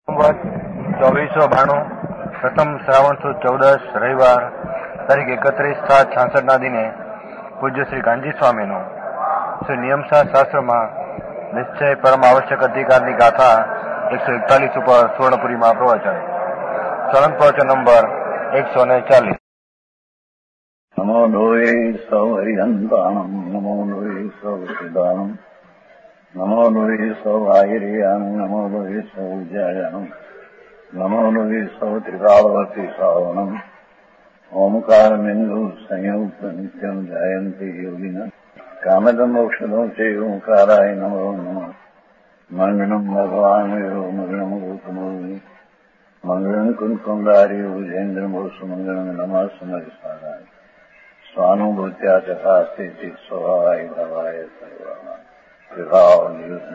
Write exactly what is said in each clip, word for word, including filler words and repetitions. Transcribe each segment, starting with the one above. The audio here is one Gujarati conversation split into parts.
ચોવીસો બાણું પ્રથમ શ્રાવણ સુદ ચૌદસ રવિવાર તારીખ એકત્રીસ સાત છાસઠ ના દિને પૂજ્ય શ્રી કાંજી સ્વામીનું શ્રી નિયમશાસ્ત્ર શાસ્ત્રમાં નિશ્ચય પરમ આવશ્યક અધિકારની ગાથા એકસો એકતાલીસ ઉપર સુવર્ણપુરીમાં પ્રવચન સળંગ પ્રવચન નંબર એકસો ને ચાલીસ. નમો લોહે સૌ હરિહંતાણમ નમો લોહે સૌ સિદ્ધાનમ નમો લોહે સૌ આયર્યાન નમો લોહે સૌ જયાનમ નમો લોહે સૌ ત્રિકાળવતી શ્રાવણમ ઓમકાર બિંદુ સંયુક્ત નિત્યમ જયંતી યોગિન કામદમ ઔષધો છે ઓંકારાય નમો નમઃ મંગળમ ભગવાન મંગળમ ગૌતમોની મંગળમ કુંકુંડાર્યો જૈન્દ્રમો સુમંગળમ નમઃ સમરિસ્વારાય સ્વાનુભૂત્યા ચકાસ્તે ચિત સ્વભાવાય ભવાય સર્વમાં વિભાવ નિયુદ્ધ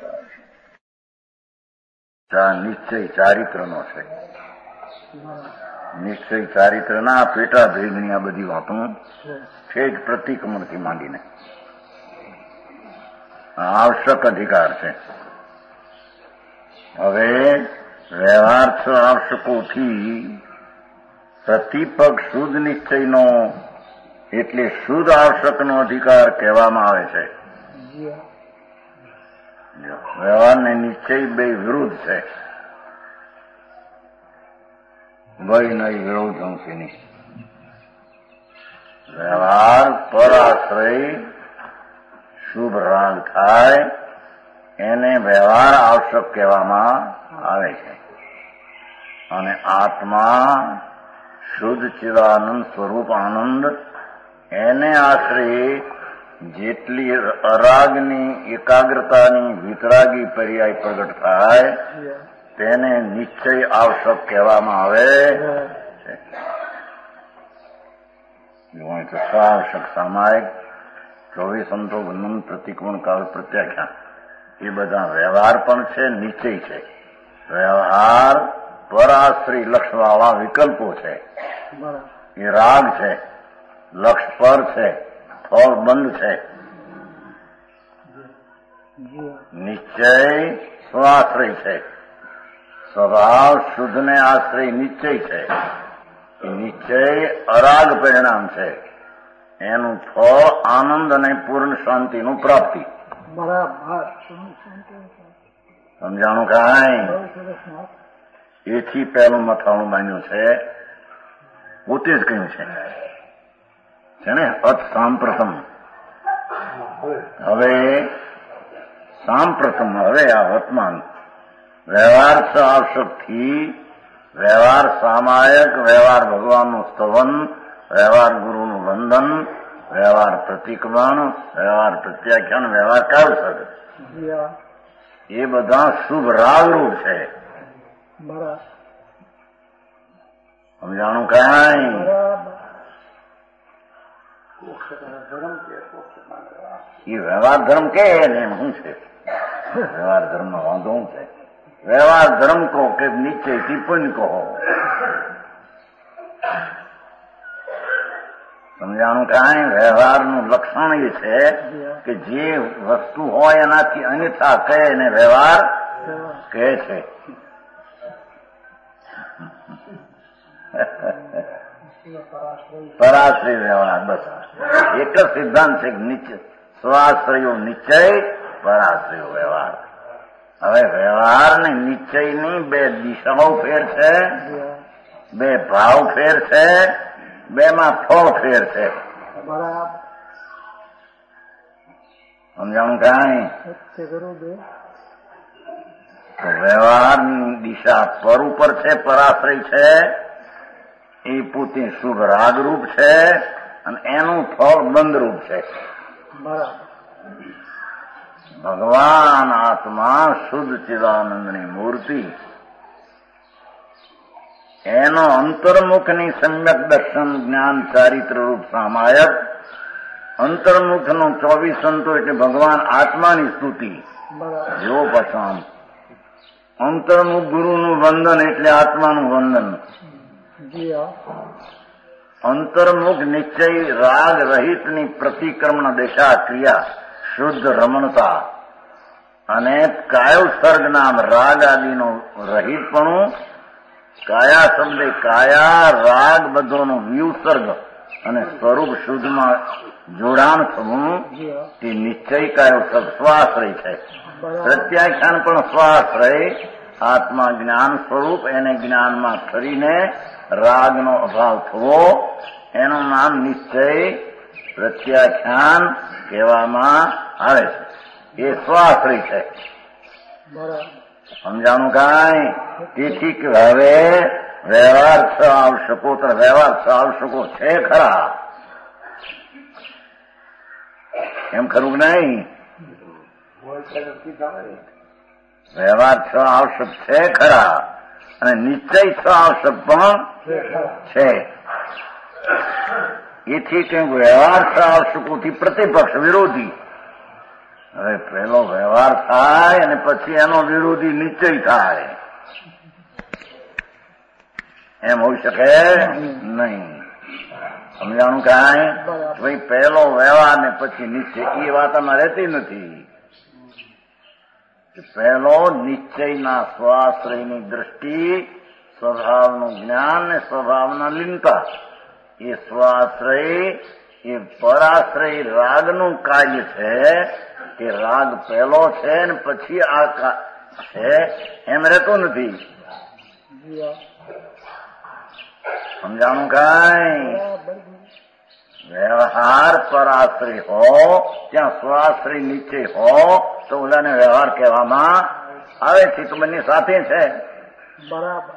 નિરાકાર નિશ્ચય ચારિત્રનો છે. નિશ્ચય ચારિત્રના પેટા ભેદની આ બધી વાતો છે જ પ્રતિક્રમણથી માંડીને આવશ્યક અધિકાર છે. હવે વ્યવહાર્થ આવશ્યકોથી પ્રતિપક શુદ્ધ નિશ્ચયનો એટલે શુદ્ધ આવશ્યકનો અધિકાર કહેવામાં આવે છે. વ્યવહાર ને નિશ્ચય બે વિરુદ્ધ છે. ભય નહીં વિરોધ અંશીની વ્યવહાર પર આશ્રય શુભ રાગ થાય એને વ્યવહાર આવશ્યક કહેવામાં આવે છે. અને આત્મા શુદ્ધ ચિદાનંદ સ્વરૂપ આનંદ એને આશ્રય જેટલી અરાગની એકાગ્રતાની વિતરાગી પર્યાય પ્રગટ થાય તેને નિશ્ચય આવશ્યક કહેવામાં આવે છે. આવશ્યક સામાયિક ચોવીસ અંતો વંદન પ્રતિક્રમણ કાળ પ્રત્યાખ્યાન એ બધા વ્યવહાર પણ છે, નિશ્ચય છે. વ્યવહાર પરાશ્રય લક્ષવાળા વિકલ્પો છે. એ રાગ છે, લક્ષ પર છે, ફળ બંધ છે. નિશ્ચય સ્વાશ્રય છે. સ્વભાવ શુદ્ધને આશ્રય નિશ્ચય છે. એ નિશ્ચય અરાગ પરિણામ છે. એનું ફળ આનંદ અને પૂર્ણ શાંતિનું પ્રાપ્તિ. સમજાણું કાંઈ? એથી પહેલું મથાણું બાંધ્યું છે, પોતે જ કહ્યું છે છે ને અત સાંપ્રથમ. હવે સાંપ્રથમ હવે આ વર્તમાન વ્યવહાર આવશ્યકથી વ્યવહાર સામાયક, વ્યવહાર ભગવાનનું સ્તવન, વ્યવહાર ગુરુનું વંદન, વ્યવહાર પ્રતિક્રમણ, વ્યવહાર પ્રત્યાખ્યાન, વ્યવહાર કાળસદ એ બધા શુભ રાગરૂપ છે. સમજાણું કાંઈ? એ વ્યવહાર ધર્મ કે ને એમ શું છે? વ્યવહાર ધર્મ નો વાંધો શું છે? વ્યવહાર ધર્મ કહો કે નિશ્ચય ટિપ્પણી કહો. સમજાણું કાંઈ? વ્યવહારનું લક્ષણ એ છે કે જે વસ્તુ હોય એનાથી અન્યથા કહે એને વ્યવહાર કહે છે. પરાશ્રય વ્યવહાર બસ એક જ સિદ્ધાંત છે. નિશ્ચય સ્વાશ્રયો નિશ્ચય, પરાશ્રયો વ્યવહાર. હવે વ્યવહાર ને નિશ્ચયની બે દિશાઓ ફેર છે, બે ભાવ ફેર છે, બે માં ફળ ફેર છે. સમજાણું કાંઈ? વ્યવહારની દિશા પર ઉપર છે, પરાશ્રય છે. એ પોતે શુભ રાગરૂપ છે અને એનું ફળ બંધરૂપ છે. ભગવાન આત્મા શુદ્ધ ચિદાનંદની મૂર્તિ, એનો અંતર્મુખની સમ્યક દર્શન જ્ઞાન ચારિત્ર રૂપ સામાયક. અંતર્મુખનો ચોવીસ સંતો એટલે ભગવાન આત્માની સ્તુતિ જેવો પછાણ. અંતર્મુખ ગુરુનું વંદન એટલે આત્માનું વંદન. અંતર્મુખ નિશ્ચય રાગ રહિતની પ્રતિક્રમણ દિશા ક્રિયા શુદ્ધ રમણતા અને કાય ઉત્સર્ગ નામ રાગ આદિનું રહિતપણું, કાયા શબ્દે કાયા રાગ બધોનું વિઉત્સર્ગ અને સ્વરૂપ શુદ્ધમાં જોડાણ થવું તે નિશ્ચય કાય ઉત્સર્ગ સ્વાશ્રય છે. પ્રત્યાખ્યાન પણ સ્વાશ્રય, આત્મા જ્ઞાન સ્વરૂપ એને જ્ઞાનમાં કરીને રાગનો અભાવ થવો એનું નામ નિશ્ચય પ્રત્યાખ્યાન કહેવામાં આવે છે. એ સ્વાશ્રય છે. સમજાણું કાંઈ? તેથી કે હવે વ્યવહાર છ આવશ્યકો તો વ્યવહાર છ આવશ્યકો છે ખરા, એમ ખરું નહીં? વ્યવહાર છ આવશ્યક છે ખરા અને નિશ્ચય છ આવશ્યક પણ છે. એથી કે વ્યવહાર છ આવશ્યકોથી પ્રતિપક્ષ વિરોધી. હવે પેલો વ્યવહાર થાય અને પછી એનો વિરોધી નિશ્ચય થાય, એમ હોઈ શકે નહીં. સમજાણું કાંઈ? ભાઈ પહેલો વ્યવહાર ને પછી નિશ્ચય એ વાત આમાં રહેતી નથી. પહેલો નિશ્ચયના સ્વાશ્રયની દ્રષ્ટિ, સ્વભાવનું જ્ઞાન ને સ્વભાવના લીનતા. એ સ્વાશ્રય એ પરાશ્રય રાગનું કાર્ય છે કે રાગ પહેલો છે ને પછી આ છે એમ રહેતું નથી. સમજાણું કાંઈ? વ્યવહાર પરાશ્રય હો ત્યાં સ્વાશ્રય નીચે હો તો ઓલાને વ્યવહાર કહેવામાં આવે છે. તો બંને સાથે છે. બરાબર.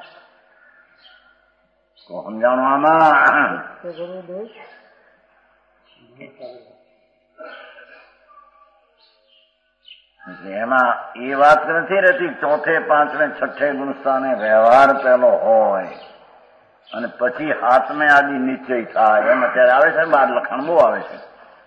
તો સમજાણું આમાં? એમાં એ વાત નથી રહેતી ચોથે પાંચમે છઠ્ઠે ગુણસ્થાને વ્યવહાર પેલો હોય અને પછી હાથમે આદિ નિશ્ચય થાય. એમ અત્યારે આવે છે, બાર લખાણ બહુ આવે છે.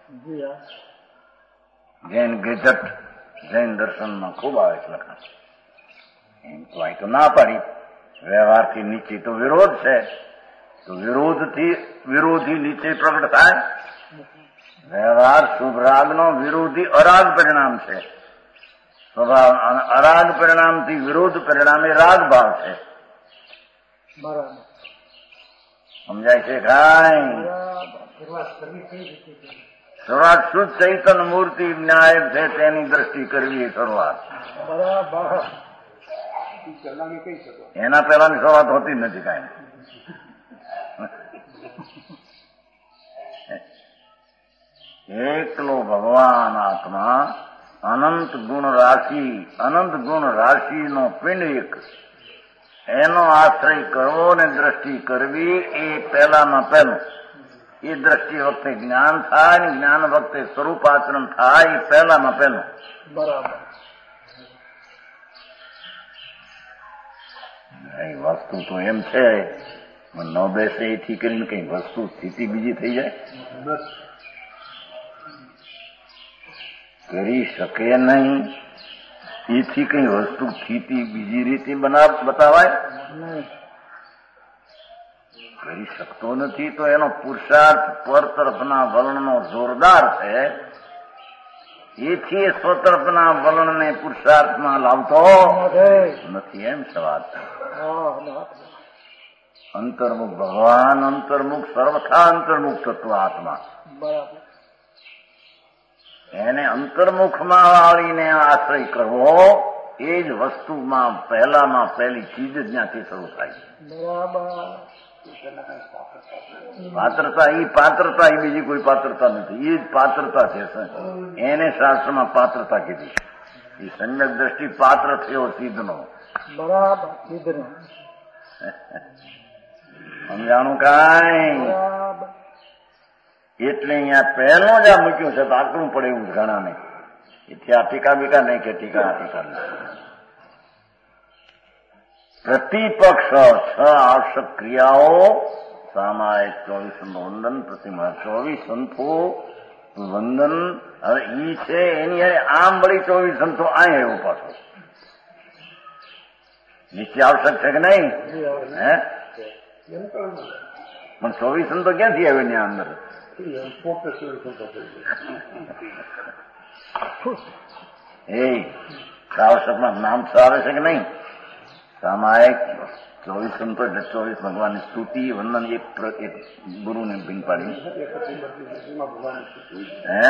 જૈન ગેજટ જૈન દર્શનમાં ખૂબ આવે છે લખાણ. એમ તો અહીં તો ના પાડી. વ્યવહારથી નીચે તો વિરોધ છે, તો વિરોધથી વિરોધી નીચે પ્રગટ થાય. વ્યવહાર શુભ રાગનો વિરોધી અરાગ પરિણામ છે. સ્વભાવ અરાગ પરિણામથી વિરોધ પરિણામે રાગ ભાવ છે. બરાબર. સમજાય છે કાંઈ? શરૂઆત શુદ્ધ ચૈતન મૂર્તિ નાયક છે તેની દ્રષ્ટિ કરવી શરૂઆત. એના પહેલાની શરૂઆત હોતી જ નથી કાંઈ. એકલો ભગવાન આત્મા અનંત ગુણ રાશિ, અનંત ગુણ રાશિનો પિંડ એક, એનો આશ્રય કરવો ને દ્રષ્ટિ કરવી એ પહેલામાં પહેલું. એ દ્રષ્ટિ વખતે જ્ઞાન થાય ને જ્ઞાન વખતે સ્વરૂપાચરણ થાય એ પહેલામાં પહેલું. બરાબર. વસ્તુ તો એમ છે ન બેસે એથી કરીને કઈ વસ્તુ સ્થિતિ બીજી થઈ જાય કરી શકે નહીં. એથી કઈ વસ્તુ સ્થિતિ બીજી રીતે બતાવાય કરી શકતો નથી. તો એનો પુરુષાર્થ પર તરફના વલણનો જોરદાર છે. એથી સ્વતરફના વલણને પુરુષાર્થમાં લાવતો નથી. એમ સવાલ છે. અંતર્મુખ ભગવાન, અંતર્મુખ સર્વથા અંતર્મુખ તત્વ આત્મા. બરાબર. એને અંતર્મુખમાં વાળીને આશ્રય કરવો એ જ વસ્તુમાં પહેલામાં પહેલી ચીજ જ ત્યાંથી શરૂ થાય. પાત્રતા એ પાત્રતા એ બીજી કોઈ પાત્રતા નથી. એ જ પાત્રતા છે. એને શાસ્ત્રમાં પાત્રતા કીધી. એ સમ્યક દ્રષ્ટિ પાત્ર થયો સિદ્ધનો. બરાબર. સિદ્ધનો સમજાણું કાંઈ? એટલે અહીંયા પહેલો જ આ મૂક્યું છે તો આકરું પડે એવું ઘણા નહીં. એથી આ ટીકા બીકા નહીં કે ટીકા આ ટીકા નહીં. પ્રતિપક્ષ છ આવશ્યક ક્રિયાઓ સામાયિક ચોવીસ વંદન પ્રતિમા ચોવીસ સંતો વંદન. હવે ઈ છે એની અરે આમ વળી ચોવીસ સંતો આ એવું પાછું નીચે આવશ્યક છે કે નહીં? હે પણ ચોવીસ સંતો ક્યાંથી આવે ત્યાં અંદર? એ શ્રાવશકમાં નામ આવે છે કે નહીં? સામાયિક ચોવીસ સંતો એટલે ચોવીસ ભગવાનની સ્તુતિ વંદન એક એક ગુરુને ભીન પાડી હે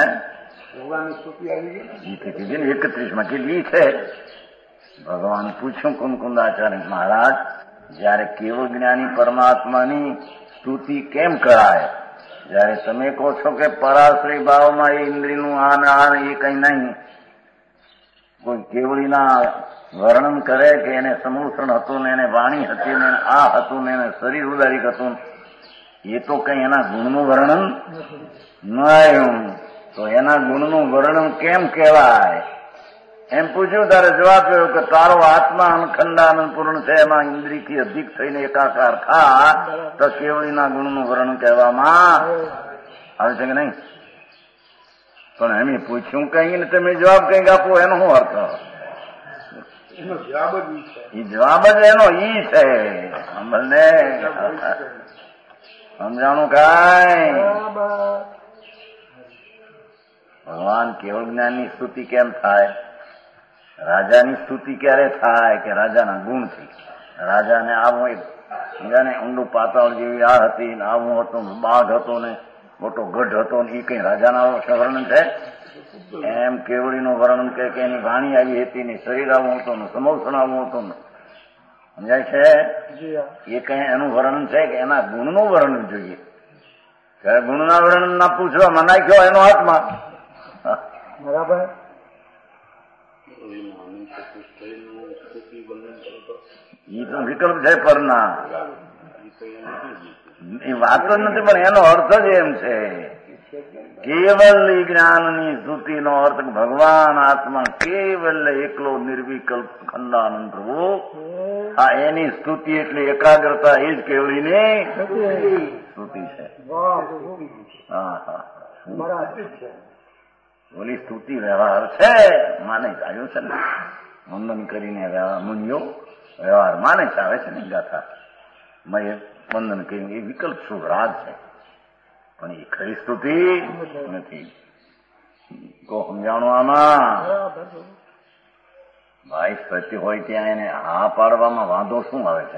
કીધી ને એકત્રીસ માં કેટલી છે? ભગવાન પૂછ્યું કુંકુંદાચાર્ય મહારાજ, જયારે કેવળ જ્ઞાની પરમાત્માની સ્તુતિ કેમ કરાય? જયારે તમે કહો છો કે પરાશ્રય ભાવમાં એ ઇન્દ્રિયનું આન આન એ કઈ નહીં, કોઈ કેવળીના વર્ણન કરે કે એને સમૂષણ હતું ને એને વાણી હતી ને આ હતું ને એને શરીર ઉદારીક હતું, એ તો કઈ એના ગુણનું વર્ણન ન આવ્યું, તો એના ગુણનું વર્ણન કેમ કહેવાય? એમ પૂછ્યું ત્યારે જવાબ કર્યો કે તારો આત્મા અનખંડાનંદ પૂર્ણ છે, એમાં ઇન્દ્રિયથી અધિક થઈને એકાકાર ખા તો કેવળીના ગુણનું વર્ણન કહેવામાં આવે છે કે નહીં? પણ એમ પૂછ્યું કઈ ને તમે જવાબ કઈક આપો, એનો શું અર્થ? એ જવાબ જ એનો ઈ છે. અમને સમજાણું કાંઈ? ભગવાન કેવળ જ્ઞાનની સ્તુતિ કેમ થાય? રાજાની સ્તુતિ ક્યારે થાય? કે રાજાના ગુણથી. રાજાને આવું એક ઊંડું પાતાળ જેવી આ હતી ને આવું હતું, બાઘ હતો ને મોટો ગઢ હતો ને એ કઈ રાજાના વર્ણન છે? એમ કેવળીનું વર્ણન કે એની વાણી આવી હતી ને શરીર આવું હતું ને સમૌષણ આવું હતું ને, સમજાય છે? એ કઈ એનું વર્ણન છે કે એના ગુણનું વર્ણન જોઈએ? ત્યારે ગુણના વર્ણન ના પૂછવામાં નાખ્યો એનો હાથમાં. બરાબર. એ તો વિકલ્પ છે પરના, એ વાત જ નથી, પણ એનો અર્થ જ એમ છે. કેવલ જ્ઞાનની સ્તુતિનો અર્થ ભગવાન આત્મા કેવલ એકલો નિર્વિકલ્પ ખંડાનંદ પ્રભુ, આ એની સ્તુતિ એટલે એકાગ્રતા, એ જ કેવળીની સ્તુતિ છે. હા હા, ઓલી સ્તુતિ વ્યવહાર છે, માને આવ્યું છે ને, વંદન કરીને વ્યવહાર મુનિયો વ્યવહાર માને છે, આવે છે ને ગાથા મેં વંદન કરીને, એ વિકલ્પ શું રાગ છે, પણ એ ખરી સ્તુતિ નથી. તો સમજાણું આમાં ભાઈ સત્ય હોય ત્યાં એને હા પાડવામાં વાંધો શું આવે છે?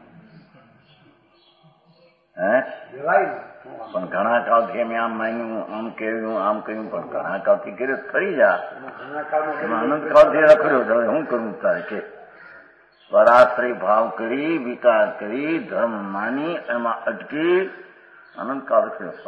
હે પણ ઘણા કાળથી અમે આમ માન્યું, આમ કહ્યું, આમ કહ્યું, પણ ઘણા કાળથી કર્યું ખરી જા, એમાં અનંત કાળથી રખડ્યો. હવે શું કરવું તારે કે? પરાશ્રય ભાવ કરી, વિકાર કરી, ધર્મ માની એમાં અટકી અનંત કાળ રખડ્યો.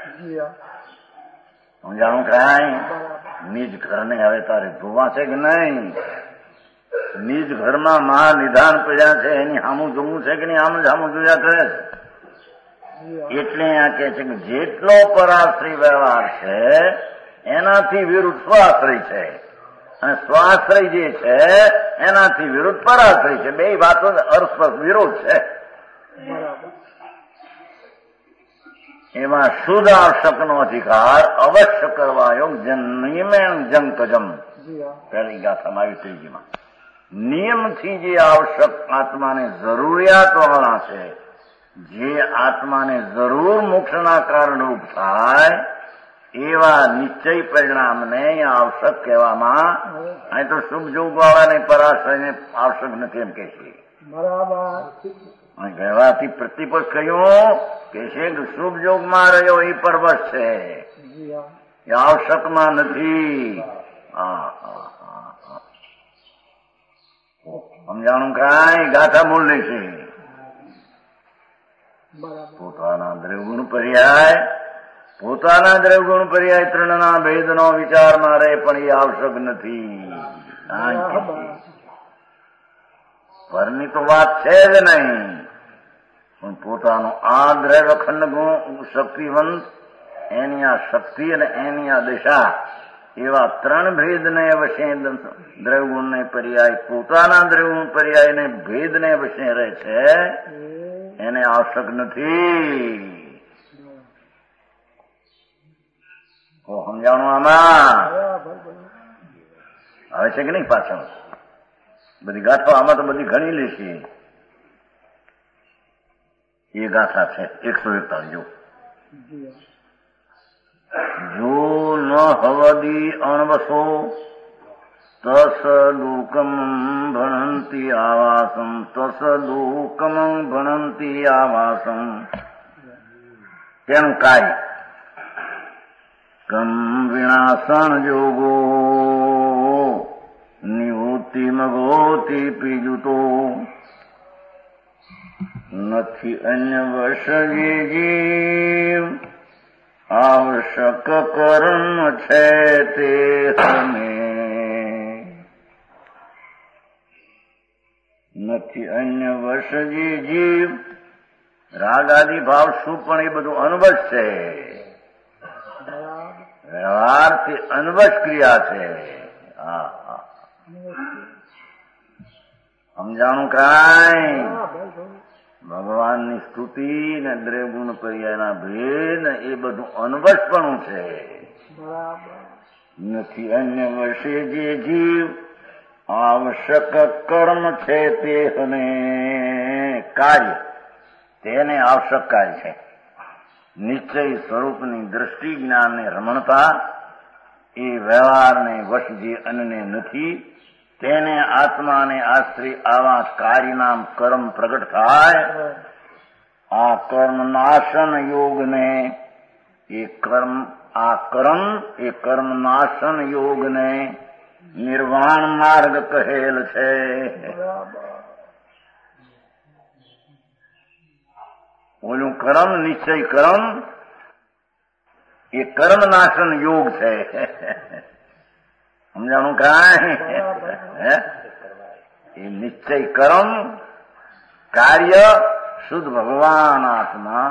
સમજાણું કાંઈ? નિજ ઘરને હવે તારે જોવા છે કે નહીં? નિજ ઘરમાં મહા નિધાન પડ્યા છે, એની સામું જોવું છે કે નહીં? આમ જ સામું જોયા કરે છે. એટલે આ કે છે કે જેટલો પરાશ્રય વ્યવહાર છે એનાથી વિરુદ્ધ સ્વાશ્રય છે, અને સ્વાશ્રય જે છે એનાથી વિરુદ્ધ પરાશ્રય છે. બે વાતો અર્થ વિરોધ છે. એમાં શુદ્ધ આવશ્યકનો અધિકાર અવશ્ય કરવા યોગ નિયમેણ જંકજમ. પહેલી ગાથામાં આવી ત્રીજીમાં નિયમથી જે આવશ્યક આત્માને જરૂરિયાત વાળા છે, જે આત્માને જરૂર મોક્ષના કારણરૂપ થાય એવા નિશ્ચય પરિણામને આવશ્યક કહેવામાં. અહીં તો શુભ જોગ વાળાને પરાશ્રયને આવશ્યક નથી એમ કે છે. કહેવાથી પ્રતિપક્ષ કહ્યું કે છે શુભ જોગમાં રહ્યો એ પરવશ છે, એ આવશ્યકમાં નથી. હા હા હા, સમજાણું કાંઈ? ગાથા મૂળ છે. પોતાના દ્રવગુણ પર્યાય, પોતાના દ્રવગુણ પર્યાય ત્રણના ભેદનો વિચારમાં રહે, પણ એ આવશ્યક નથી. પરની તો વાત છે જ નહીં, પણ પોતાનો આ દ્રવ્ય અખંડ ગુણ શક્તિવંત, એની આ શક્તિ અને એની આ દિશા, એવા ત્રણ ભેદને વશે દ્રવગુણને પર્યાય, પોતાના દ્રવગુણ પર્યાયને ભેદને વશે રહે છે, એને આવશ્યક નથી. સમજાણું આમાં આવે છે કે નહીં? પાછળ બધી ગાથા આમાં તો બધી ઘણી લેશે. એ ગાથા છે એકસો એકતાલીસ. જો જો ન હવદી અણવસો તસદુકમ ભણંતિ આવાસમ તસદુકમ ભણંતિ આવાસમ તેનું કાર્ય કમ વિનાશન જોગો નિવૃત્તિ મગોતી પીજુતો નથી અન્ય વશ જે જીવ આવશ્યક કર્મ છે તે હમે નથી અન્ય વશ જે જીવ રાગ આદિ ભાવ શું પણ એ બધું અનવશ છે વ્યવહારથી અનવશ ક્રિયા છે હા હા સમજાણું કાંઈ ભગવાનની સ્તુતિ ને દ્રવ્યગુણ પર્યાયના ભેદ એ બધું અનવશપણું છે નથી અન્ય વશે જે જીવ આવશ્યક કર્મ છે તે અને કાર્ય તેને આવશ્યક કાર્ય છે નિશ્ચય સ્વરૂપની દ્રષ્ટિ જ્ઞાનને રમણતા એ વ્યવહારને વશ જે અન્યને નથી તેને આત્માને આશ્રય આવા કાર્યનામ કર્મ પ્રગટ થાય આ કર્મ નાશન યોગને એ કર્મ આ કર્મ એ કર્મ નાશન યોગને નિર્વાણ માર્ગ કહેલ છે ઓલું કર્મ નિશ્ચય કર્મ એ કર્મ નાશન યોગ છે સમજાણું કાંઈ એ નિશ્ચય કર્મ કાર્ય શુદ્ધ ભગવાન આત્મા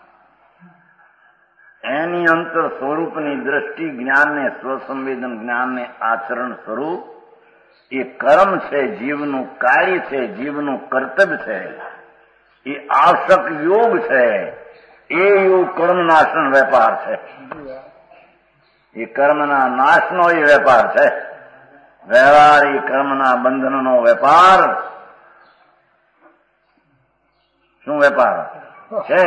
એની અંતર સ્વરૂપની દ્રષ્ટિ જ્ઞાનને સ્વસંવેદન જ્ઞાનને આચરણ સ્વરૂપ એ કર્મ છે જીવનું કાર્ય છે જીવનું કર્તવ્ય છે એ આવશ્યક યોગ છે એ યોગ કર્મ નાશનો વેપાર છે એ કર્મના નાશનો એ વેપાર છે વ્યવહાર એ કર્મના બંધનનો વેપાર શું વેપાર છે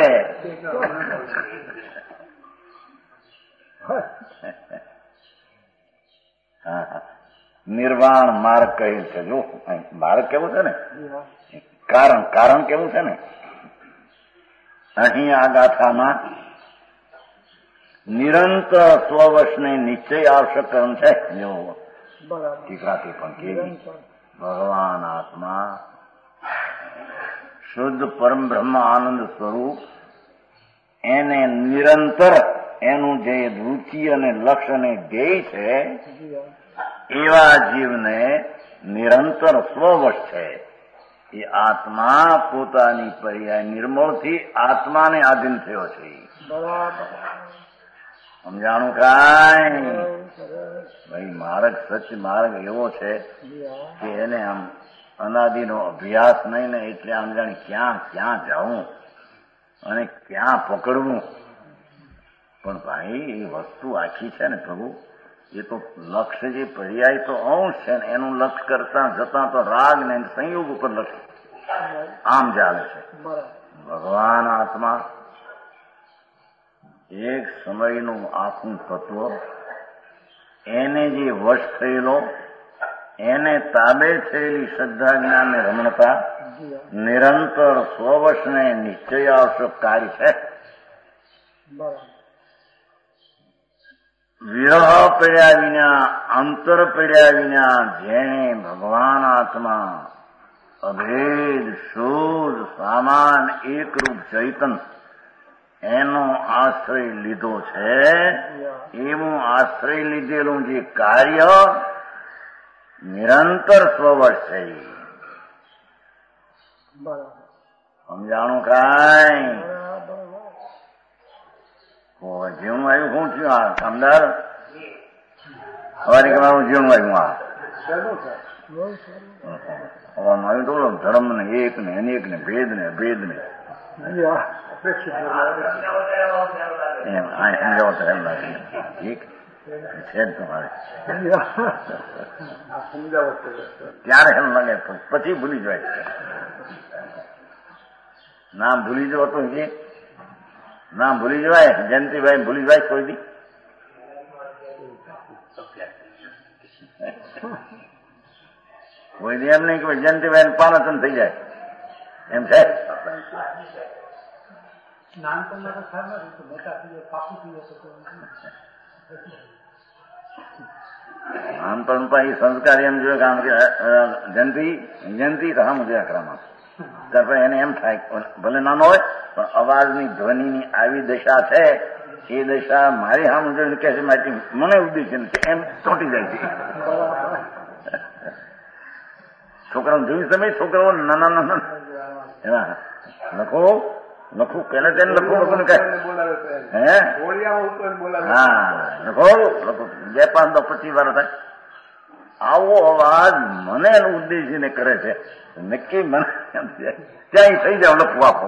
નિર્વાણ માર્ગ કહ્યું છે જો માર્ગ કેવું છે ને કારણ કારણ કેવું છે ને અહીં આ ગાથામાં નિરંતર સ્વવશને નિશ્ચય આવશ્યક કર્મ છે જો ટીકાથી પણ કેવી ભગવાન આત્મા શુદ્ધ પરમ બ્રહ્મ આનંદ સ્વરૂપ એને નિરંતર એનું જે રુચિ અને લક્ષ્ય અને ધ્યેય છે એવા જીવને નિરંતર સ્વવશ છે એ આત્મા પોતાની પર્યાય નિર્મળથી આત્માને આધીન થયો છે સમજાણું કાંઈ ભાઈ માર્ગ સચ્ચ માર્ગ એવો છે કે એને આમ અનાદિનો અભ્યાસ નહીં ને એટલે આમ જાણે ક્યાં ક્યાં જવું અને ક્યાં પકડવું પણ ભાઈ એ વસ્તુ આખી છે ને પ્રભુ એ તો લક્ષ્ય જે પર્યાય તો અંશ છે ને એનું લક્ષ્ય કરતા જતા તો રાગ ને સંયોગ ઉપર લક્ષ્ય આમ ચાલે છે ભગવાન આત્મા એક સમયનું આખું તત્વ એને જે વશ થયેલો એને તાબે થયેલી શ્રદ્ધા જ્ઞાન ને રમણતા નિરંતર સ્વવશને નિશ્ચય આવશ્યક કાર્ય છે વિરહ પડ્યા વિના અંતર પડ્યા વિના જેણે ભગવાન આત્મા અભેદ શુદ્ધ સામાન એકરૂપ ચૈતન એનો આશ્રય લીધો છે એવું આશ્રય લીધેલું જે કાર્ય નિરંતર સ્વવશ છે સમજાણું કાંઈ જીવનું આવ્યું શું થયું આ કામદાર સવારે કહેવાનું જીવનું આવ્યું આ હવામાં આવ્યું તો ધર્મ ને એક ને અનેક ને ભેદ ને ભેદ ને એમ આ સમજાવો તો એમ લાગે ઠીક છે જ તમારે ત્યારે એમ લાગે પછી ભૂલી જાય નામ ભૂલી જવો તો એ નામ ભૂલી જવાય જયંતિભાઈ ભૂલી જાય કોઈ દી કોઈ એમ નહીં કે જયંતિભાઈ પાનચંદ થઈ જાય એમ છે. નાનપણમાં તો ખ્યાલ નથી, મોટા થઈ જાય પાકું થઈ જાય. નાનપણ પણ એ સંસ્કાર એમ જોયું કે આમ કે જયંતિ જયંતિ તો આમ જોયા ક્રમમાં ત્યાર પછી એને એમ થાય ભલે નાનો હોય પણ અવાજની ધ્વનિની આવી દશા છે એ દશા મારી સામે જોઈને કહે છે મારી મને ઉદ્દેશ્ય નથી એમ ચોંટી જાય છે. છોકરાઓ જોઈ સમય છોકરાઓ નાના નાના એવા લખો લખું કેને તેને લખું લખું ને કહે હે હા લખો લખો બે પાંચ દસ પચીસ વાર થાય. આવો અવાજ મને એનો ઉદ્દેશીને કરે છે નક્કી મને ત્યાં થઈ જાવ લખવું આપો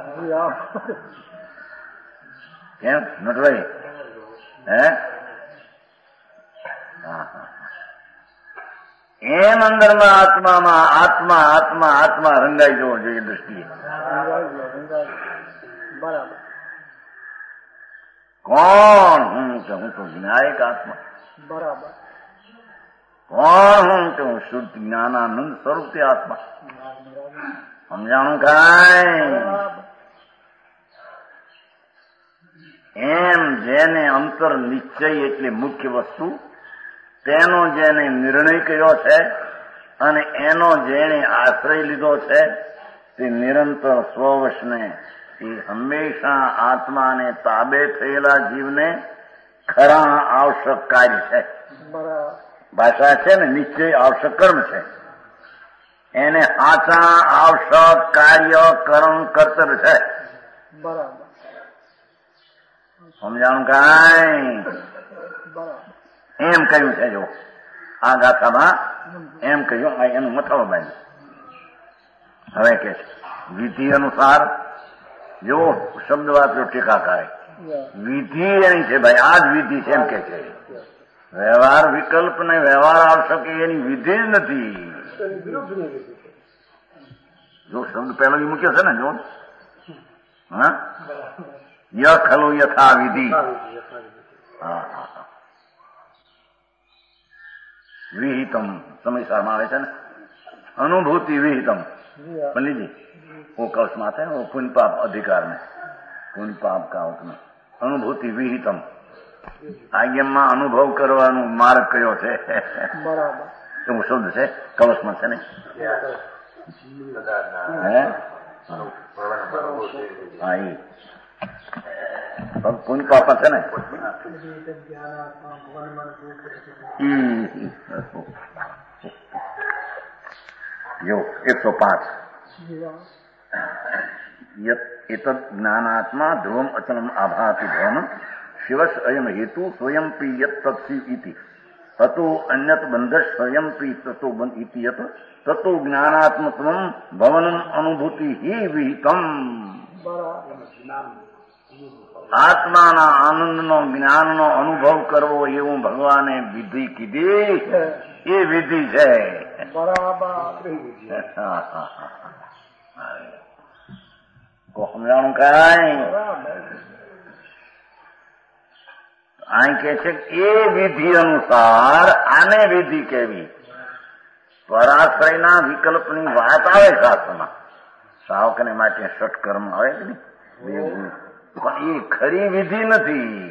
કેમ નટભાઈ હે હા હા એમ અંદરમાં આત્મામાં આત્મા આત્મા આત્મા રંગાઈ જવો જોઈએ દ્રષ્ટિએ. બરાબર. કોણ હું કે હું તો વિનાયક આત્મા. બરાબર. કોણ હું કે હું શુદ્ધ જ્ઞાનાનંદ સ્વરૂપ આત્મા. સમજાણું કાંઈ એમ જેને અંતર નિશ્ચય એટલે મુખ્ય વસ્તુ તેનો જેને નિર્ણય કર્યો છે અને એનો જેને આશ્રય લીધો છે તે નિરંતર સ્વવશને એ હંમેશા આત્માને તાબે થયેલા જીવને ખરા આવશ્યક કાર્ય છે. ભાષા છે ને નિશ્ચય આવશ્યક કર્મ છે એને આચા આવશ્યક કાર્ય કર્મ કર્તવ્ય છે. બરાબર. સમજાણું કાંઈ એમ કહ્યું છે. જો આ ગાથામાં એમ કહ્યું એનું મથાળો બાંધ્યું. હવે કે છે વિધિ અનુસાર જો શબ્દ વાપર્યો ટીકાકારે વિધિ એની છે ભાઈ આ જ વિધિ છે એમ કે છે. વ્યવહાર વિકલ્પ ને વ્યવહાર આવશ્યક એની વિધિ જ નથી. જો શબ્દ પહેલો જ મૂક્યો છે ને જો હા ય ખલુ યથા વિધિ. હા હા હા विहितम समयसाરમાં આવે છે ને अनुभूति विहितम पंडित जी वो कौशल आता है वो पुण्य पाप अधिकार में पुण्य पाप का उसमें अनुभूति विहितम આજ્ઞામાં અનુભવ કરવાનો માર્ગ કયો છે બરાબર એવું શબ્દ છે કવચમાં છે ને હે હા એ પુણ્ય પાપ છે ને જો એકસો પાંચ એતદ જ્ઞાનાત્મા ધ્રુવમ અચલમ આભાતિ ધ્રુવમ શિવસ અયમ હેતુ સ્વયં પી યત તત્સી ઇતિ તતો અન્યત બંધ સ્વયં પી તતો બંધ ઇતિ યત તતો જ્ઞાનાત્મત્વમ ભવનમ અનુભૂતિ હિ વિહિતમ. આત્માના આનંદનો જ્ઞાનનો અનુભવ કરવો એવું ભગવાને વિધિ કીધી એ વિધિ છે. સમજાણું કાંઈ અહીં કે છે એ વિધિ અનુસાર આને વિધિ કેવી પરાશ્રયના વિકલ્પની વાત આવે શાસ્ત્રમાં. સાવકને માટે ષટકર્મ આવે કે નહીં પણ એ ખરી વિધિ નથી.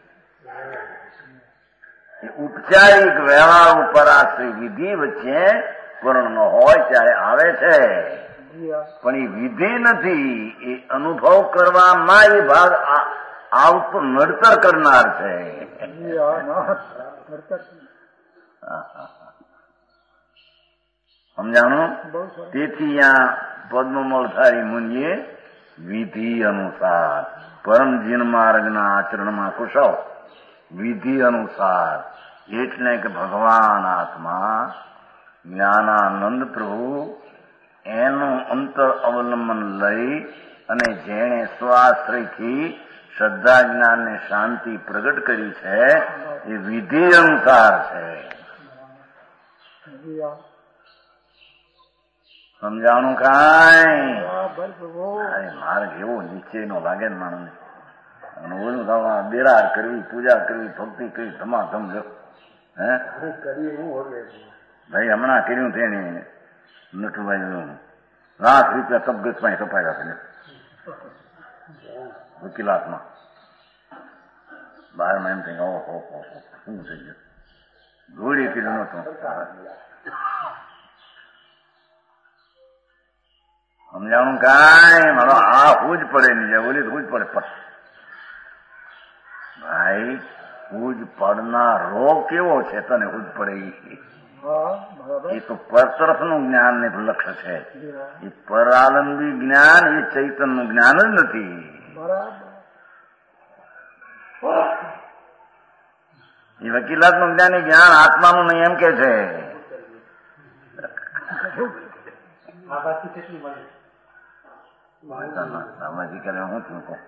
એ ઉપચારિક વ્યવહાર ઉપર આશ્રય વિધિ વચ્ચે પૂર્ણ ન હોય ત્યારે આવે છે પણ એ વિધિ નથી. એ અનુભવ કરવામાં એ ભાગ આવતો નડતર કરનાર છે. સમજાણું. તેથી આ પદ્મમૂળધારી મુનિએ વિધિ અનુસાર પરમ જીન માર્ગના આચરણમાં કુશળ વિધિ અનુસાર એટલે કે ભગવાન આત્મા જ્ઞાનાનંદ પ્રભુ એનું અંતર અવલંબન લઈ અને જેણે સ્વાશ્રયથી શ્રદ્ધા જ્ઞાન ને શાંતિ પ્રગટ કરી છે એ વિધિ અનુસાર છે. સમજાણું કાંઈ માર્ગ એવો નિશ્ચય નો લાગે ને માણસ અને ઓલું થવા બેરાર કરવી પૂજા કરવી ભક્તિ કરવી ધમાધમ હે ભાઈ હમણાં કર્યું તેને નટુભાઈનું લાખ રૂપિયા તબગતમાં કપાયા છે વકીલાતમાં. બારમાં એમ થઈ ઓહો હો શું થઈ ગયું, ગોળી કર્યું નતું. સમજાણું કાંઈ મારો આ હું જ પડે નહીં જાય, ઓલી હું જ પડે પડ. ભાઈ હુજ પડનારો કેવો છે તને હુજ પડે એ તો પર તરફનું જ્ઞાન ને લક્ષ્ય છે. એ પરાલંબી જ્ઞાન એ ચૈતનનું જ્ઞાન જ નથી. એ વકીલાતનું જ્ઞાન એ જ્ઞાન આત્માનું નહીં એમ કે છે. સામાજિક હું શું કહું,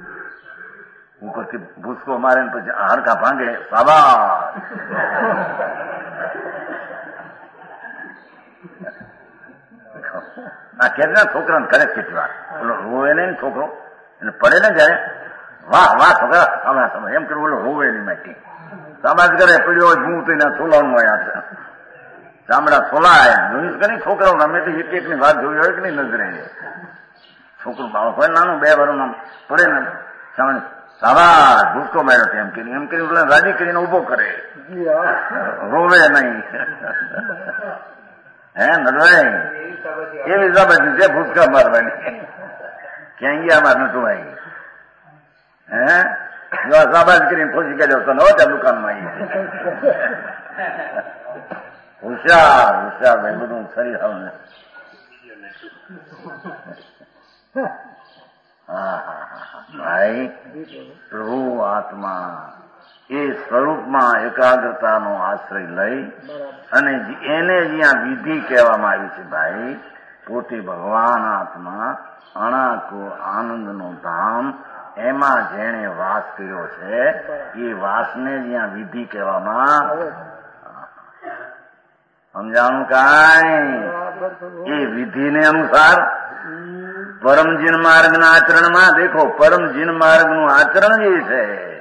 ઉપરથી ભૂસકો મારે ને પછી હાડકા ભાંગે સાબાસ. આ કે છોકરાને કરે કેટલી વાર બોલો રોવે નહીં ને છોકરો એટલે પડે ને જયારે વાહ વાહ છોકરા સામા સમય એમ કર્યું બોલો રોવે નહીં માટી સામાજ કરે પીડ્યો હોય ભૂ થઈને સોલાનું હોય છે ચામડા સોલાય જોઈશ કે નહીં છોકરાઓ અમે તો એક એકની વાત જોઈ હોય કે નહીં નજરે છોકરું બાળક હોય નાનું બે વર્ષમાં પડે ને સામે સારા ભૂસકો માર્યો એમ કરી એમ કરી રાજી કરીને ઉભો કરે રોવે નહીં. હે નડવાય એવી બાબત છે ભૂસકા મારવાની. ક્યાં ગયા માર નતું ભાઈ હે સાબાજ કરીને ખુશી કરી તો નવો ત્યાં દુકાનમાં આવી. હોશિયાર હોશિયાર ભાઈ બધું શરીર હવે હા હા હા ભાઈ પ્રભુ આત્મા એ સ્વરૂપમાં એકાગ્રતાનો આશ્રય લઈ અને એને જ્યાં વિધિ કહેવામાં આવી છે ભાઈ પોતે ભગવાન આત્મા અણાકો આનંદનો ધામ એમાં જેણે વાસ કર્યો છે એ વાસને જ્યાં વિધિ કહેવામાં સમજાણું કાંઈ એ વિધિને અનુસાર પરમજીન માર્ગના આચરણમાં દેખો પરમજીન માર્ગનું આચરણ જે છે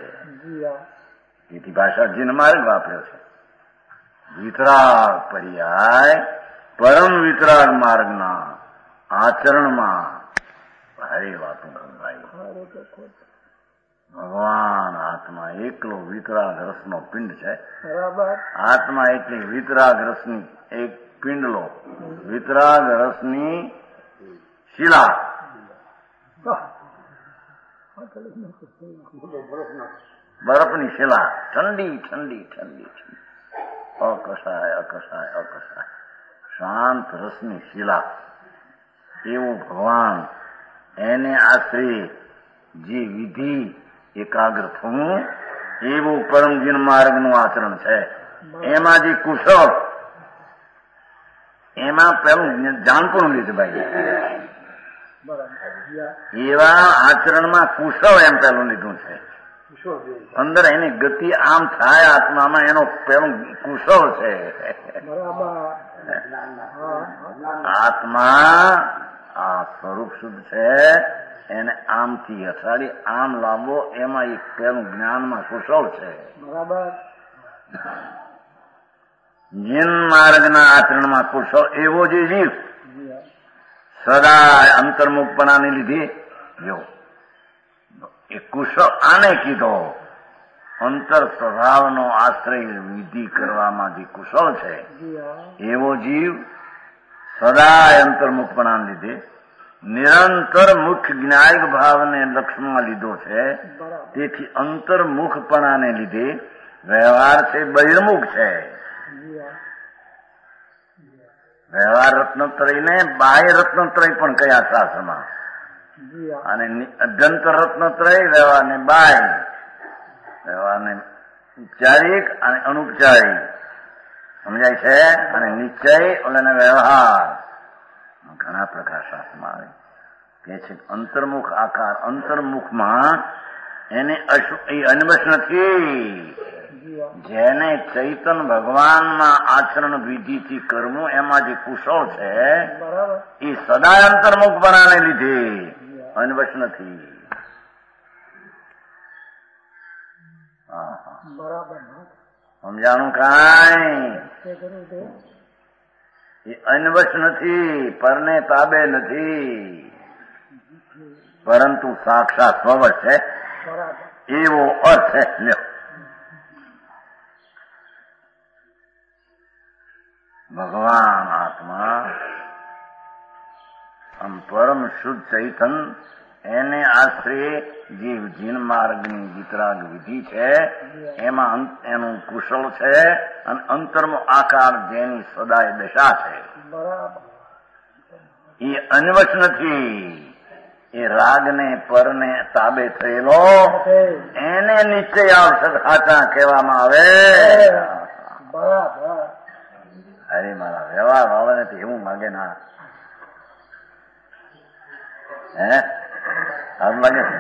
એથી ભાષા જીન માર્ગ વાપર્યો છે. વિતરાગ પર્યાય પરમ વિતરાગ માર્ગના આચરણમાં ભારે વાતો ભાઈ ભગવાન આત્મા એકલો વિતરાગ રસનો પિંડ છે. આત્મા એટલે વિતરાગ રસની એક પિંડલો વિતરાગ રસની શિલા બરફની શિલા ઠંડી ઠંડી ઠંડી અકસાય અકસાય અકસાય શાંત રસની શિલા એવું ભગવાન એને આશ્રય જે વિધિ એકાગ્ર થવું એવું પરમજીન માર્ગનું આચરણ છે. એમાં જે કુશળ એમાં પેલું જાણપણું લીધું ભાઈ એવા આચરણમાં કુશળ એમ પેલું લીધું છે. અંદર એની ગતિ આમ થાય આત્મામાં એનો પેલું કુશળ છે. આત્મા આ સ્વરૂપ શુદ્ધ છે એને આમથી હસાડી આમ લાવવો એમાં એક પેલું જ્ઞાનમાં કુશળ છે. જીન માર્ગના આચરણમાં કુશળ એવો જે જીવ સદા અંતર્મુખપણાને લીધે જો એ કુશળ આને કીધો અંતર સ્વભાવનો આશ્રય વિધિ કરવામાં જે કુશળ છે એવો જીવ સદા અંતર્મુખપણાને લીધે નિરંતર મુખ્ય જ્ઞાયક ભાવને લક્ષ્યમાં લીધો છે. તેથી અંતર્મુખપણાને લીધે વ્યવહાર છે બહિર્મુખ છે. વ્યવહાર રત્નત્રયને બાહ્ય રત્નત્રય પણ કયા શાસ્ત્રમાં અને અભ્યંતર રત્નત્રય વ્યવહારને બાહ્ય વ્યવહારને ઉપચારિક અને અનુપચારિક સમજાય છે. અને નિશ્ચય અને વ્યવહાર ઘણા પ્રકાર શાસ્ત્રમાં આવે કે છે અંતર્મુખ આકાર અંતર્મુખમાં એને અનવશ નથી. જેને ચૈતન ભગવાનમાં આચરણ વિધિથી કરવું એમાં જે કુશળ છે એ સદા અંતર્મુખપણાને લીધે અનવશ નથી. સમજાણું કાંઈ એ અન્વશ નથી, પરને તાબે નથી, પરંતુ સાક્ષાત સ્વવશ છે, એવો અર્થ છે. લ્યો, ભગવાન આત્મા આમ પરમ શુદ્ધ ચૈતન, એને આશ્રય જે જીન માર્ગની વિતરાગ વિધિ છે એમાં એનું કુશળ છે, અને અંતરનો આકાર જેની સદાય દશા છે એ અન્વશ નથી. એ રાગને પરને તાબે થયેલો એને નિશ્ચય આવશ્યક સાચા કહેવામાં આવે. અરે મારા વ્યવહાર આવે ને તો એવું માગે ના હે આવું લાગે છે.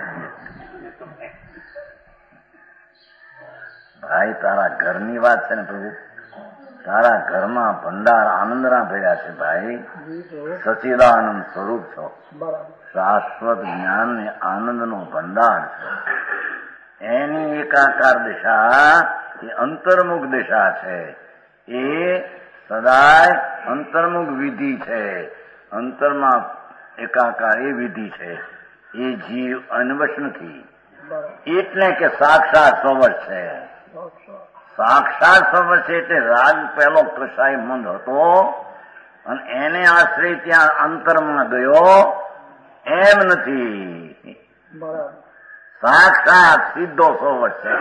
ભાઈ તારા ઘરની વાત છે ને પ્રભુ, તારા ઘરમાં ભંડાર આનંદના ભર્યા છે ભાઈ. સચિદાનંદ સ્વરૂપ છો, શાશ્વત જ્ઞાન ને આનંદનો ભંડાર છે. એની એકાકાર દિશા એ અંતર્મુખ દિશા છે. એ સદાય અંતર્મુખ વિધિ છે. અંતરમાં એકાકાર એ વિધિ છે. એ જીવ અન્વશ નથી, એટલે કે સાક્ષાત સ્વવશ છે. સાક્ષાત સ્વવશ છે એટલે રાગ પહેલો કસાય મંદ હતો અને એને આશ્રય ત્યાં અંતરમાં ગયો એમ નથી. સાક્ષાત સીધો સ્વવશ છે.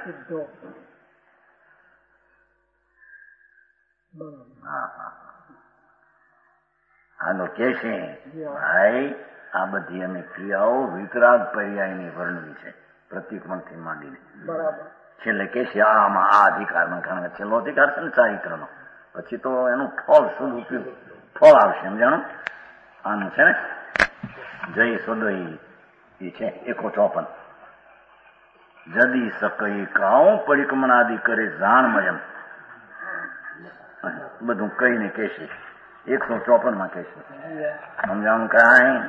આનો કે છે ભાઈ આ બધી અમે ક્રિયાઓ વિતરાગ પર્યાયની વર્ણવી છે, પ્રતિક્રમણથી માંડીને. છેલ્લે કે છે આમાં આ અધિકારમાં, કારણ કે છેલ્લો અધિકાર છે ને ચારિત્રનો, પછી તો એનું ફળ શુદ્ધ ઉપયોગ ફળ આવશે. સમજાણું? આનું છે ને જય સદય એ છે એકો ચોપન. જદી સકઈ કાઉ પરિક્રમણાદિ કરે જાણમયમ, બધું કહીને કહેશે. એકસો ચોપન માં કહેશે. સમજાણું? કાંઈ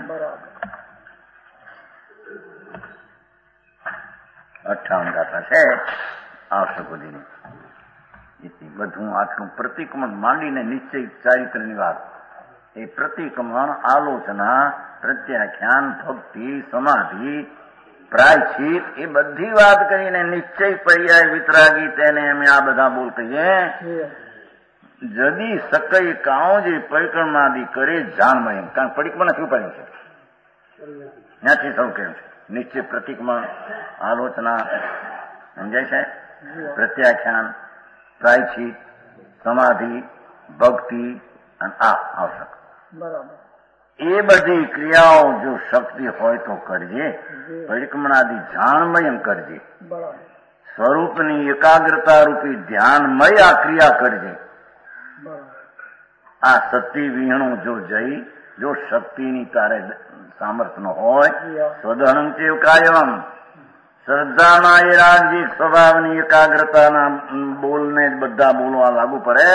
અઠાવન ગાથા છે આવશે બધીની. બધું આટલું પ્રતિક્રમણ માંડીને નિશ્ચય ચારિત્રની વાત. એ પ્રતિક્રમણ, આલોચના, પ્રત્યાખ્યાન, ભક્તિ, સમાધિ, પ્રાયશ્ચિત એ બધી વાત કરીને નિશ્ચય પર્યાય વિતરાગી તેને અમે આ બધા બોલ કહીએ. જદી સકઈ કાઉ જે પરિક્રમણાદિ કરે જાણમય, કારણ પરિક્રમણ શું પડ્યું છે ત્યાંથી સૌ કહ્યું છે. નિશ્ચય પ્રતિક્રમણ, આલોચના, સમજાય છે, પ્રત્યાખ્યાન, પ્રાયશ્ચિત, સમાધિ, ભક્તિ અને આ આવશ્યક. એ બધી ક્રિયાઓ જો શક્તિ હોય તો કરજે. પરિક્રમણાદિ જાણમય કરજે. સ્વરૂપની એકાગ્રતા રૂપી ધ્યાનમય આ ક્રિયા કરજે. આ સતી વિહણું જો જઈ, જો શક્તિની તારે સામર્થ્ય ન હોય, સ્વદહન ચેવ કાયમ, શ્રદ્ધાના એ રાજ્ય સ્વભાવની એકાગ્રતાના બોલને જ બધા બોલવા લાગુ પડે.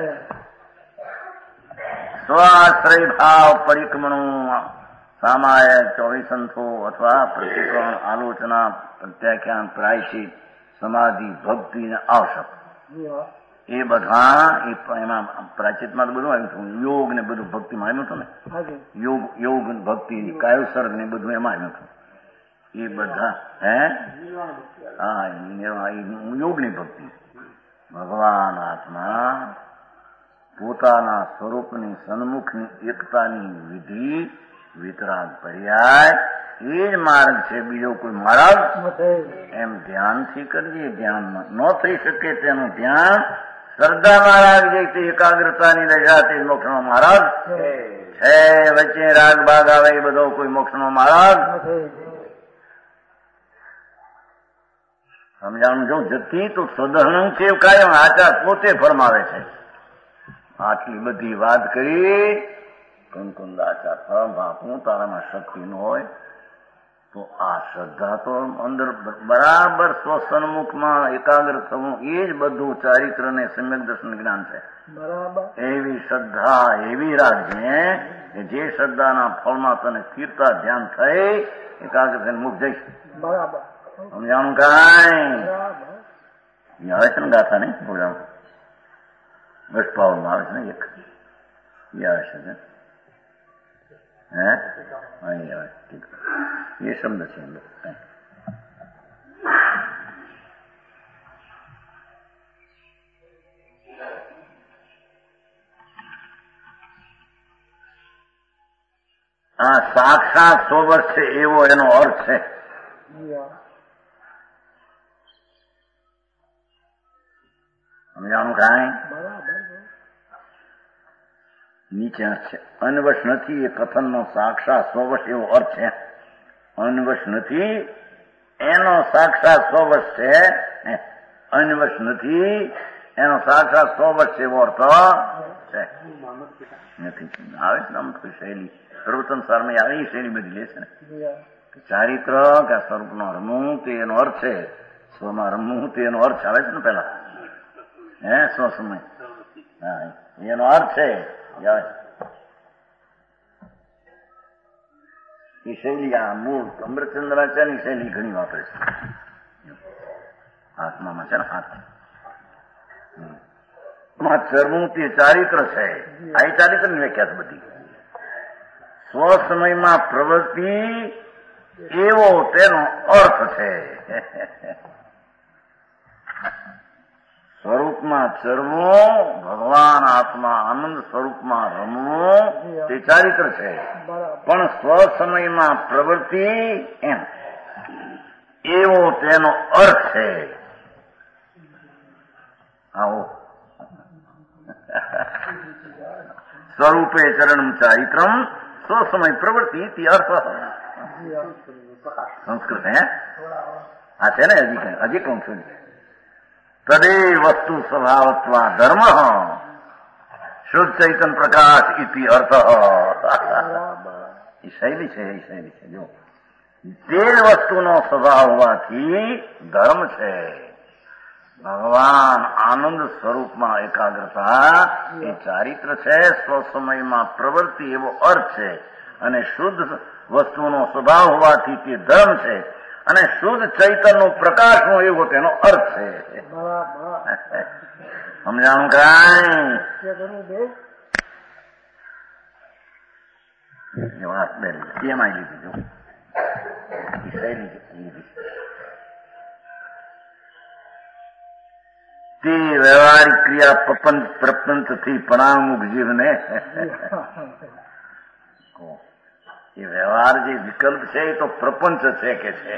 સ્વાશ્રય ભાવ પરિક્રમણું સામાય ચોવીસંથો અથવા પ્રતિક્રમણ, આલોચના, પ્રત્યાખ્યાન, પ્રાયશ્ચિત, સમાધિ, ભક્તિ ને આવશ્યક. એ બધા એમાં પ્રાચીતમાં તો બધું આવ્યું હતું. યોગ ને બધું ભક્તિમાં આવ્યું હતું ને. યોગ યોગ ભક્તિ, કાયોસર્ગ ને બધું એમાં આવ્યું હતું. એ બધા હે હા યોગની ભક્તિ. ભગવાન આત્મા પોતાના સ્વરૂપની સન્મુખની એકતાની વિધિ વિતરાગ પર્યાય એ જ માર્ગ છે, બીજો કોઈ માર્ગ એમ ધ્યાનથી કરજે. ધ્યાનમાં ન થઈ શકે તેનું ધ્યાન શ્રદ્ધામાં રાખજે. તે એકાગ્રતાની દશા તે મોક્ષનો માર્ગ છે. વચ્ચે રાગ ભાગ આવે એ બધો કોઈ મોક્ષનો માર્ગ સમજાણું. જો જતી તો સદહન છે કાયમ આચાર પોતે ફરમાવે છે. આટલી બધી વાત કરી કંકુંદ આચાર ફરમ આપું તારામાં શક્તિ ન હોય તો આ શ્રદ્ધા તો અંદર બરાબર સ્વસન્મુખમાં એકાગ્ર થવું એ જ બધું ચારિત્ર ને સમ્યક દર્શન જ્ઞાન છે. એવી શ્રદ્ધા એવી રાખજે કે જે શ્રદ્ધાના ફળમાં તને સ્થિરતા ધ્યાન થઈ એકાગ્ર થઈને મુખ જઈશ. બરાબર સમજાણું? કાંઈ આવે છે ને ગાથા નહીં બોલાવું બસ પાવરમાં આવે છે ને એક એ આવે છે હે અહીં આવે ઠીક એ શબ્દ છે આ સાક્ષાત સોબત છે એવો એનો અર્થ છે. સમજાણું કાંઈ નીચે છે અનવશ નથી એ કથનનો સાક્ષાત સ્વવશ એવો અર્થ છે. અનવશ નથી એનો સાક્ષાત સ્વવશ છે. અનવશ નથી એનો સાક્ષાત સ્વવશ એવો અર્થ છે નથી. આવે છે ને આમ કોઈ શૈલી પ્રવચન સારમાં આવે એ શૈલી બધી લે છે ને ચારિત્ર કે સ્વરૂપનો રમવું તે એનો અર્થ છે. સ્વમાં રમવું તે એનો અર્થ આવે છે ને પેલા હે સ્વ સમય હા એનો અર્થ છે. એ શૈલી આ મૂળ અમૃતચંદ્રાચાર્યની શૈલી ઘણી વાપરે છે. આત્મામાં છે ને હાથ ચરવું તે ચારિત્ર છે. આ ચારિત્રની વ્યાખ્યા છે બધી. સ્વસમયમાં પ્રવૃત્તિ એવો તેનો અર્થ છે. સ્વરૂપમાં ચરવું ભગવાન આત્મા આનંદ સ્વરૂપમાં રમવું તે ચારિત્ર છે. પણ સ્વસમયમાં પ્રવૃત્તિ એમ એવો તેનો અર્થ છે. આવો સ્વરૂપે ચરણ ચારિત્રમ સ્વસમય પ્રવૃત્તિ તે અર્થ સંસ્કૃત હે આ છે ને હજી હજી કહું છું તદે વસ્તુ સ્વભાવત્વા ધર્મ શુદ્ધ ચૈતન પ્રકાશ ઇતિ અર્થ. એ શૈલી છે એ શૈલી છે જો તે વસ્તુનો સ્વભાવ હોવાથી ધર્મ છે. ભગવાન આનંદ સ્વરૂપમાં એકાગ્રતા એ ચારિત્ર છે. સ્વસમયમાં પ્રવૃત્તિ એવો અર્થ છે અને શુદ્ધ વસ્તુનો સ્વભાવ હોવાથી તે ધર્મ છે અને શુદ્ધ ચૈતન્ય પ્રકાશનો એવો તેનો અર્થ છે. સમજાણું કાંઈ વાત બે એમાં લીધી જો તે વ્યવહારિક ક્રિયા પ્રપંચ પ્રપંચથી પરામુખ જીવને એ વ્યવહાર જે વિકલ્પ છે એ તો પ્રપંચ છે કે છે.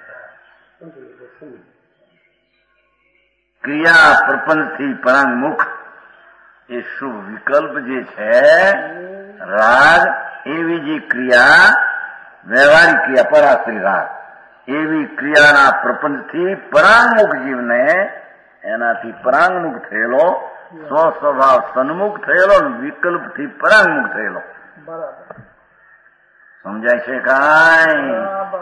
ક્રિયા પ્રપંચથી પરાંગમુખ એ શું વિકલ્પ જે છે રાગ એવી જે ક્રિયા વ્યવહારિક ક્રિયા પરાશ્રી રાગ એવી ક્રિયાના પ્રપંચથી પરાંગમુખ જીવને એનાથી પરાંગમુખ થયેલો સ્વ સ્વભાવ સન્મુખ થયેલો વિકલ્પથી પરાંગમુખ થયેલો. સમજાય છે કાંઈ?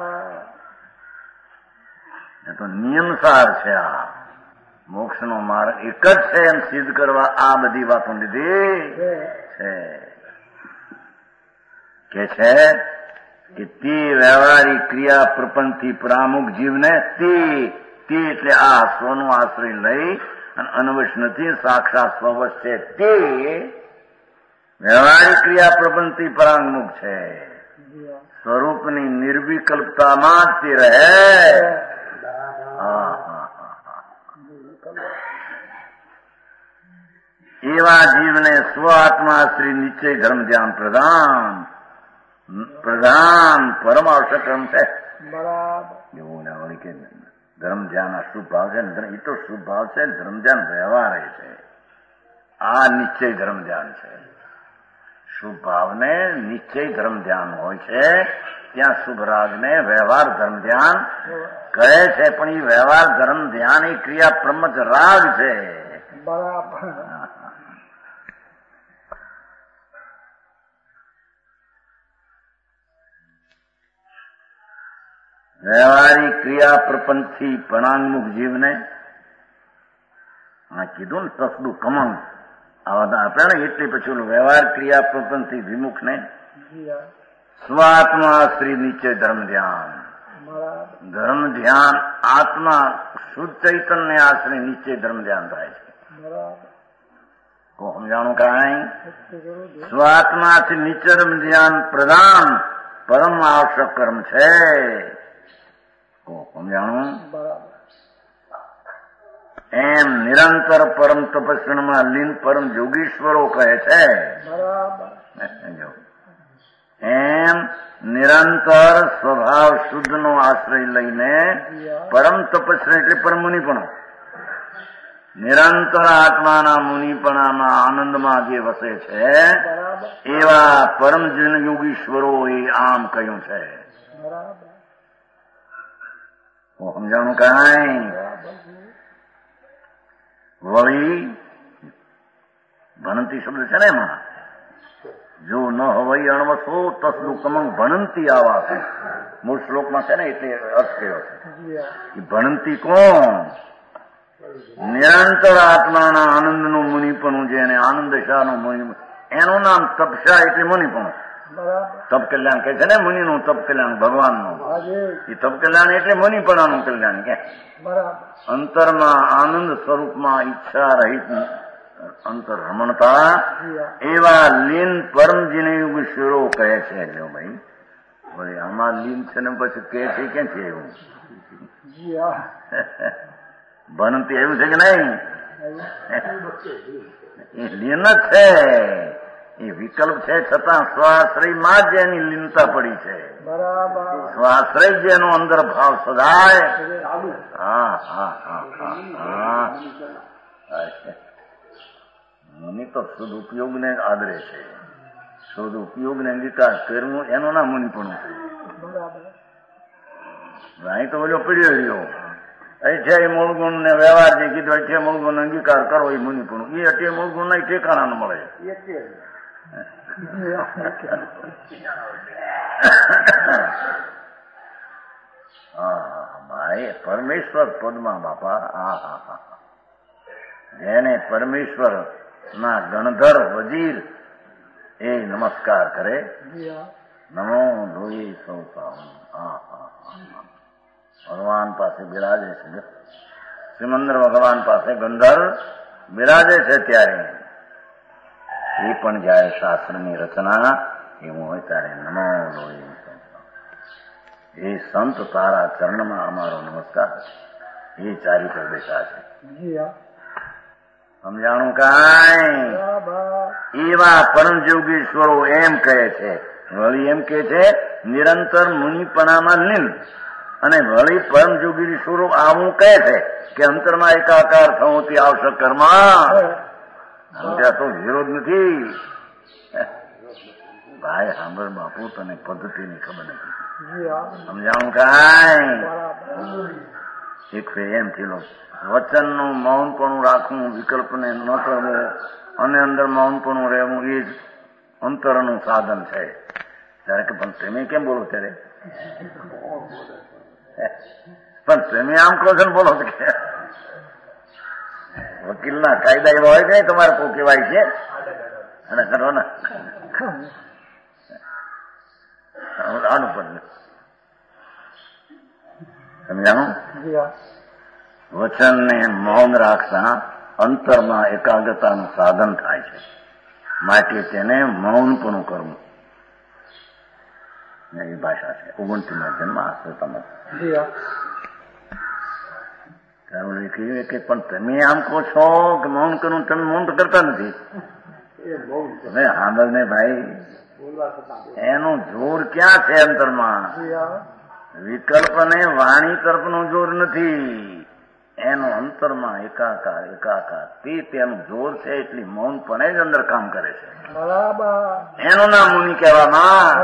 એ તો નિયમસાર છે. આ મોક્ષનો માર્ગ એક જ છે એમ સિદ્ધ કરવા આ બધી વાતો લીધી છે. કે છે કે તે વ્યવહારિક ક્રિયા પ્રપંચથી પરામુખ જીવને તે તે એટલે આ સ્વનો આશ્રય લઈ અને અનવશ નથી સાક્ષાત સ્વવશ છે તે વ્યવહારિક ક્રિયા પ્રપંચથી પરાંગમુખ છે. સ્વરૂપની નિર્વિકલ્પતામાં જ તે રહે. એવા જીવને સ્વ આત્મા શ્રી નિશ્ચય ધર્મ ધ્યાન પ્રધાન પ્રધાન પરમ આવશ્યક કર્મ છે. એવું ના હોય કે ધર્મ ધ્યાન આ શુભ ભાવ છે ને એ તો શુભ ભાવ છે ધર્મ ધ્યાન વ્યવહાર છે. આ નિશ્ચય ધર્મ ધ્યાન છે. શુભ ભાવને નિશ્ચય ધર્મ ધ્યાન હોય છે ત્યાં શુભ રાગને વ્યવહાર ધર્મ ધ્યાન કહે છે. પણ એ વ્યવહાર ધર્મ ધ્યાન એ ક્રિયા પ્રમચ રાગ છે. વ્યવહારિક ક્રિયા પ્રપંચથી પરાંગમુખ જીવને આ કીધું ને તસદું કમંગ આવા આપણે ને એટલે પછી વ્યવહાર ક્રિયા પ્રપંચથી વિમુખ ને સ્વાત્મા શ્રી નીચે ધર્મ ધ્યાન ધર્મ ધ્યાન આત્મા શુદ્ધ ચૈતન્ય આશ્રય નીચે ધર્મ ધ્યાન થાય છે. સમજાણું કાંઈ? સ્વાત્માથી નિચરમ ધ્યાન પ્રધાન પરમ આવશ્યક કર્મ છે. સમજાણું? એમ નિરંતર પરમ તપસ્વીમાં લીન પરમ યોગીશ્વરો કહે છે. એમ નિરંતર સ્વભાવ શુદ્ધ નો આશ્રય લઈને પરમ તપસ્વી એટલે પરમ મુનિપણો, નિરંતર આત્માના મુનિપણામાં આનંદમાં જે વસે છે એવા પરમ જન યોગીશ્વરો એ આમ કહ્યું છે. સમજાણું કાંઈ? વળી ભણંતી શબ્દ છે ને એમાં, જો ન હવઈ અણવસો તસદુ કમંગ ભણંતી આવા છે. મૂળ શ્લોકમાં છે ને એટલે અર્થ કયો છે. ભણંતી કોણ? નિરંતર આત્માના આનંદનું મુનિપણું જેને આનંદ શાહનું મુનિ, એનું નામ તપશા એટલે મુનિપણું. તપ કલ્યાણ કહે છે ને મુનિનું તપ કલ્યાણ ભગવાનનું. એ તપ કલ્યાણ એટલે મુનિપણાનું કલ્યાણ કે અંતરમાં આનંદ સ્વરૂપમાં ઈચ્છા રહિત અંતર રમણતા એવા લીન પરમજીને યોગીશ્વરો કહે છે. જો ભાઈ વળી આમાં લીન છે ને પછી કે છે ક્યાં છે એવું? ભણતી એવું છે કે નહીં? એ લીન જ છે, એ વિકલ્પ છે છતાં સ્વાશ્રયમાં જ એની લીનતા પડી છે. સ્વાશ્રય જેનો અંદર ભાવ સદાય. હા હા હા હા હા મુનિ તો શુદ્ધ ઉપયોગને આદરે છે. શુદ્ધ ઉપયોગને અંગીકાર કરવું એનો ના મુનિપણું છે. અહીં તો બોલ્યો પીડ્યો રહ્યો અઠ્યાવી મૂળ ગુણ ને વ્યવહાર જે કીધું અઠ્યાવી મૂળ ગુણ અંગીકાર કરો એ મુનિપણું. એ અઠ્યાવી મૂળ ગુણ નહીં ઠેકાણા ન મળે. હા ભાઈ પરમેશ્વર પદમાં બાપા. હા હા હા જેને પરમેશ્વર ના ગણધર વજીર એ નમસ્કાર કરે. નમો લોહી સૌ હા હા ભગવાન પાસે બિરાજે છે. શ્રીમંદર ભગવાન પાસે ગંધર બિરાજે છે ત્યારે એ પણ જાય શાસ્ત્રની રચના એવું હોય ત્યારે નમો લોહી. એ સંત તારા ચરણમાં અમારો નમસ્કાર. એ ચારી પર બેઠા છે. સમજાણું કાંઈ? એવા પરમ યોગીશ્વરો એમ કહે છે. વળી એમ કે છે નિરંતર મુનિપણામાં લીન અને વળી પરમ યોગીશ્વરો આવું કહે છે કે અંતરમાં એકાકાર થવું તે આવશ્યક કર્મ. ત્યાં તો વિરોધ નથી ભાઈ. સાંભળ બાપુ, તને પદ્ધતિની ખબર નથી. સમજાણું કાંઈ? એક એમ થયેલો વચનનું મૌનપણું રાખવું, વિકલ્પને ન કરવું અને અંદર મૌનપણું રહેવું એ જ અંતરનું સાધન છે. ત્યારે કે પણ તમે કેમ બોલો? ત્યારે પણ તમે આમ કહો છો ને બોલો છો કે વકીલના કાયદા એવા હોય કે તમારે કોઈ કહેવાય છે અને કરો ને આનું પણ સમજાણું? વચનને મૌન રાખતા અંતરમાં એકાગ્રતાનું સાધન થાય છે. માટે તેને મૌનપણું કરવું એવી ભાષા છે. ઓગણત્રીસ માધ્યમમાં આશ્રતામાં કહ્યું કે પણ તમે આમ કહો છો કે મૌન કરવું, તમે મૌન તો કરતા નથી. તમે સાંભળ ને ભાઈ, એનું જોર ક્યાં છે અંતરમાં? વિકલ્પ ને વાણી તરફનું જોર નથી, એનું અંતરમાં એકાકાર એકાકાર તે તેનું જોર છે. એટલી મૌન પણ જ અંદર કામ કરે છે. એનું નામ મુનિ કહેવામાં.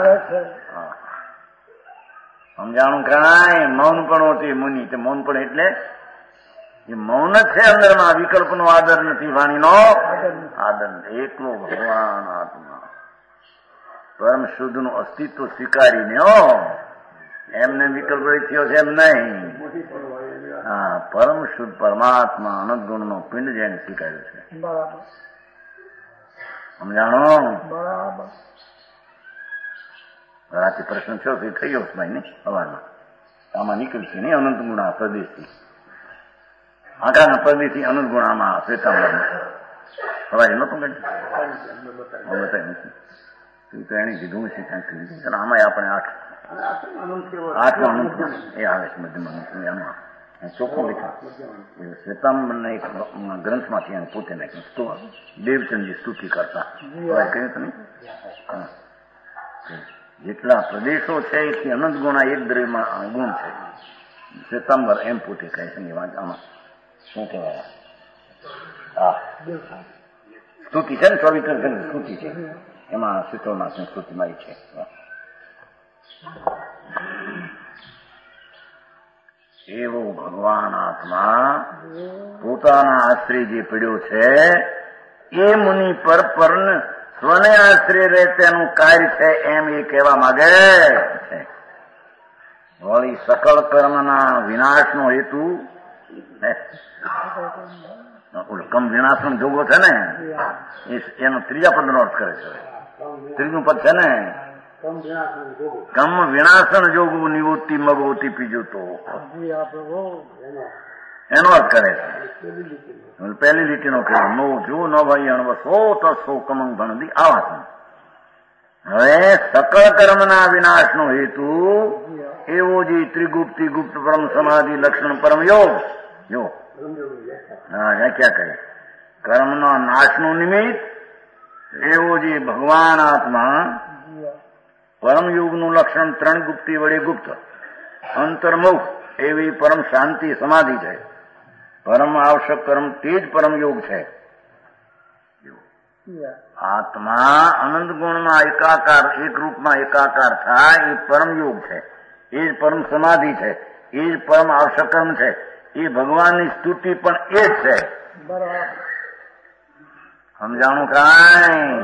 સમજાણું કાંઈ? મૌન પણ હોતી મુનિ. મૌન પણ એટલે એ મૌન જ છે અંદરમાં. વિકલ્પ નો આદર નથી, વાણીનો આદર. એકલો ભગવાન આત્મા પરમ શુદ્ધ નું અસ્તિત્વ સ્વીકારીને હો એમને વિકલ્પ થયો છે એમ નહીં. હા, પરમ શુદ્ધ પરમાત્મા અનંત ગુણ નો પિંડ જેને સ્વીકાર્યો છે. સમજાણો? રાતે પ્રશ્ન થયો તે થયો ભાઈ ને સવારમાં આમાં નીકળશે નહીં અનંત ગુણા પ્રદેશથી આકારના પ્રદેશથી અનંત ગુણામાં શ્વેતાંબરમાં સવારે નતું કર્યું બતાવ્યું નથી તો એને કીધું છે ક્યાંક કીધું આમાં આપણે આઠ આઠમાં અનંત એ આવે છે મધ્યમાં એમાં ચોખ્ખું લખ્યું શ્વેતાંબરના એક ગ્રંથમાંથી એને પોતે નાખ્યું તો દેવચંદજી સ્તુતિ કરતા કહ્યું તો નહીં જેટલા પ્રદેશો છે એથી અનંત ગુણા એક દ્રવ્યમાં ગુણ છે શ્વેતાંબર એમ પોતે કહે છે આમાં શું કહેવાય હા સ્તુતિ છે ને ચોવીસ સ્તુતિ છે એમાં શીતળનાથની સ્તુતિમાં છે એવો ભગવાન આત્મા પોતાના આશ્રય જે પડ્યો છે એ મુનિ પર પરને સ્વને આશ્રય રહે તેનું કાર્ય છે એમ એ કહેવા માંગે છે. વળી સકળ કર્મના વિનાશનો હેતુ કમ વિનાશનો જોગો છે ને એનો ત્રીજા પદનો અર્થ કરે છે. ત્રીજું પદ છે ને કમ વિનાશન જોગું નિવૃત્તિ મગવતી પીજું તો એનો અર્થ કરે છે. પહેલી લીટીનો કહ્યું નો જો ન ભાઈ અણવસો તસો કમંગ ભણદી આવા. હવે સકળ કર્મના વિનાશનો હેતુ એવો જે ત્રિગુપ્તિ ગુપ્ત પરમ સમાધિ લક્ષણ પરમ યોગ જો હા ક્યાં કહે કર્મના નાશનું નિમિત્ત એવો જે ભગવાન આત્મા પરમયુગનું લક્ષણ ત્રણ ગુપ્તિ વડે ગુપ્ત અંતર્મુખ એવી પરમ શાંતિ સમાધિ છે. પરમ આવશ્યક કર્મ તે જ પરમયોગ છે. આત્મા અનંત ગુણમાં એકાકાર એક રૂપમાં એકાકાર થાય એ પરમયોગ છે. એ જ પરમ સમાધિ છે. એ જ પરમ આવશ્યક કર્મ છે. એ ભગવાનની સ્તુતિ પણ એ જ છે. સમજાણું કાંઈ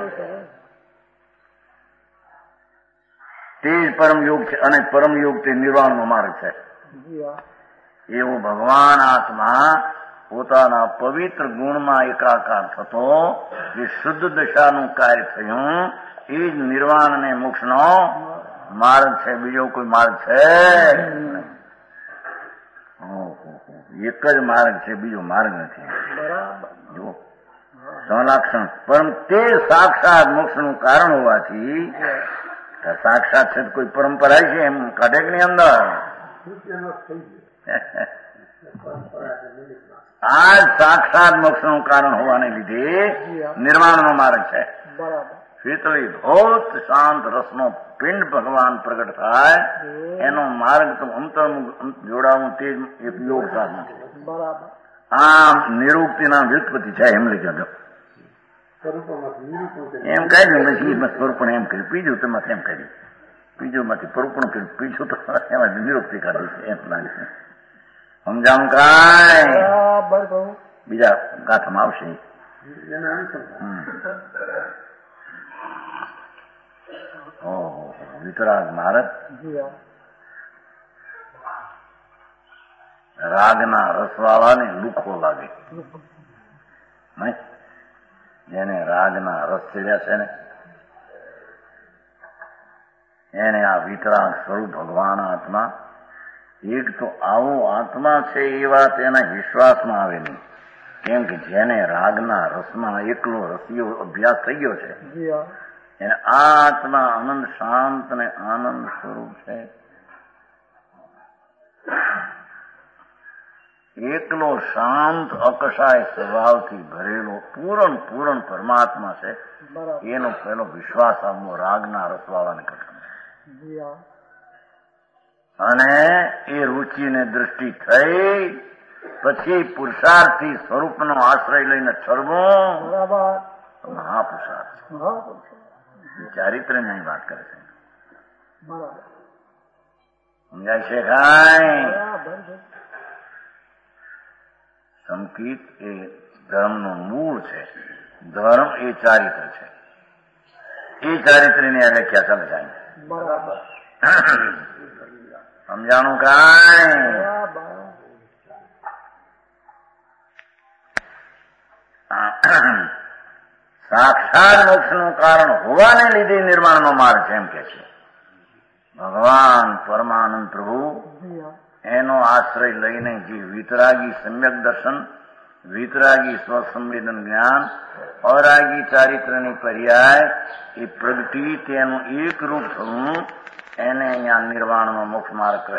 તે જ પરમયોગ છે અને પરમયોગ તે નિર્વાણનો માર્ગ છે. એવો ભગવાન આત્મા પોતાના પવિત્ર ગુણમાં એકાકાર થતો જે શુદ્ધ દશાનું કાર્ય થયું એ જ નિર્વાણ અને મોક્ષનો માર્ગ છે. બીજો કોઈ માર્ગ છે? એક જ માર્ગ છે, બીજો માર્ગ નથી. જો સલાક્ષણ પરમ તે સાક્ષાત મોક્ષનું કારણ હોવાથી સાક્ષાત છે કોઈ પરંપરા છે એમ કાઢે કે ની અંદર આ સાક્ષાત મોક્ષનું કારણ હોવાને લીધે નિર્વાણનો માર્ગ છે. શીતળી ભૌત શાંત રસનો પિંડ ભગવાન પ્રગટ થાય એનો માર્ગ તો અંતર જોડાવું તે એક યોગ સાધન છે. આમ નિરૂક્તિના વ્યુત્પત્તિ છે એમ લઈ જજો એમ કહી દઉં પછી સ્વરૂપણ એમ કર્યું બીજું તો એમ કર્યું બીજું માંથી પરૂપણ કર્યું બીજું તો એમાં નિરૂક્તિ કાઢી છે એમ લાગે છે. સમજાવું કાંઈ બીજા ગાથામાં આવશે. ઓહો વિતરાગ મહારાજ રાગના રસવાળાને લુખો લાગે નહીં. જેને રાગના રસ ચડ્યા છે ને એને આ વિતરાગ સ્વરૂપ ભગવાન આત્મા એક તો આવો આત્મા છે એ વાત એના વિશ્વાસમાં આવે નહીં. કેમ કે જેને રાગના રસમાં એકલો રસિયો અભ્યાસ થઈ ગયો છે એને આ આત્મા આનંદ શાંત ને આનંદ સ્વરૂપ છે. એકલો શાંત અકશાય સ્વભાવથી ભરેલો પૂરણ પૂરણ પરમાત્મા છે. એનો પહેલો વિશ્વાસ આવવો રાગના રસવાળાને કઠણ છે. અને એ રુચિને દૃષ્ટિ થઈ પછી પુરુષાર્થથી સ્વરૂપનો આશ્રય લઈને છરવું મહાપુરુષાર્થ ચારિત્ર્યની વાત કરે છે. સમજાય છે કાંઈ? સંકિત એ ધર્મનું મૂળ છે. ધર્મ એ ચારિત્ર છે. એ ચારિત્ર્યની વ્યાખ્યા ચાલે જાય સમજાણું કાંઈ? સાક્ષાત મોક્ષનું કારણ હોવાને લીધે નિર્માણનો માર્ગ છે એમ કે છે. ભગવાન પરમાનંદ પ્રભુ એનો આશ્રય લઈને જે વિતરાગી સમ્યક દર્શન વિતરાગી સ્વસંવેદન જ્ઞાન, અરાગી ચારિત્રની પર્યાય, એ પ્રગતિ તેનું એક રૂપ થવું, એને અહીંયા નિર્વાણનો મોક્ષ માર્ગ કહે.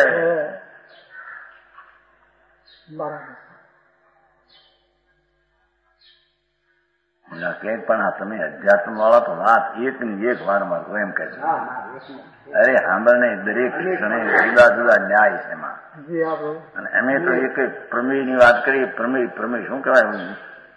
કે પણ આ તમે અધ્યાત્મ વાળા તો વાત એક ની એક વારમાં તો એમ કહે છે. અરે સાંભળને દરેક ક્ષણે જુદા જુદા ન્યાય છે એમાં. અને અમે તો એક પ્રમેય ની વાત કરીએ. પ્રમેય પ્રમેય શું કહેવાય?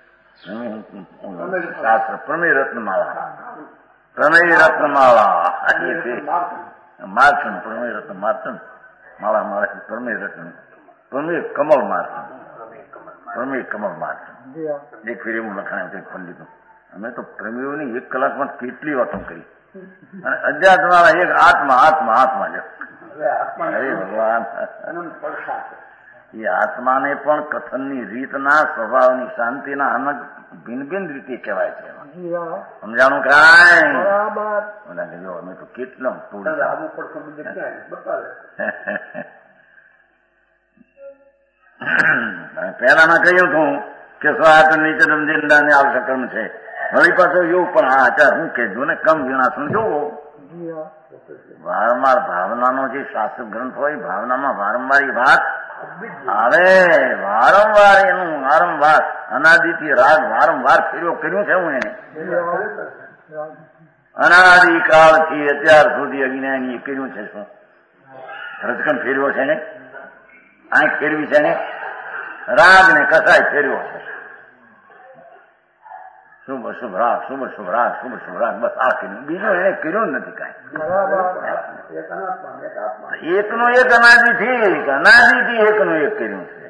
શાસ્ત્ર પ્રમેય રત્નમાળા. પ્રમેય રત્નમાળા માર્ચન પ્રમેય રત્ન માર્ચન માળા માળા પ્રમેય રત્ન પ્રમેય કમળ માર્ચન પ્રમેય કમળ માર્ચન. એક ફેર એવું લખાણ છે પંડિતો. અમે તો પ્રમેયોની એક કલાકમાં કેટલી વાતો કરી. અને અધ્યાત્મ વાળા એક આત્મા આત્મા આત્મા છે. અરે ભગવાન, એ આત્માને પણ કથનની રીતના સ્વભાવની શાંતિના અનગ ભિન્ન ભિન્ન રીતે કહેવાય છે. સમજાણું કાંઈ? જો અમે તો કેટલો પહેલામાં કહ્યું હતું કે સ્વાત નીચે રમજીંદાને આવશ્યક કર્મ છે. હવે પાછું એવું પણ આ આચાર હું કે જો ને કમ વિનાશન જોવો. વારંવાર ભાવનાનો જે શાસ્ત્ર ગ્રંથ હોય, ભાવનામાં વારંવાર એ વાત આવે. વારંવાર એનું વારંવાર અનાદિથી રાગ વારંવાર ફેરવો કર્યું છે. હું એને અનાદિકાળથી અત્યાર સુધી અજ્ઞાની કર્યું છે. શું રજકન ફેરવ્યો છે ને? આંખ ફેરવી છે ને? રાગ ને કસાય ફેરવ્યો છે. શુભ શુભ રાગ શુભ શુભ રાગ શુભ શુભ રાગ બસ આ કર્યું. બીજું એને કર્યું નથી કાંઈ. એકનો એક અનાદિથી અનાદિથી એકનું એક કર્યું છે.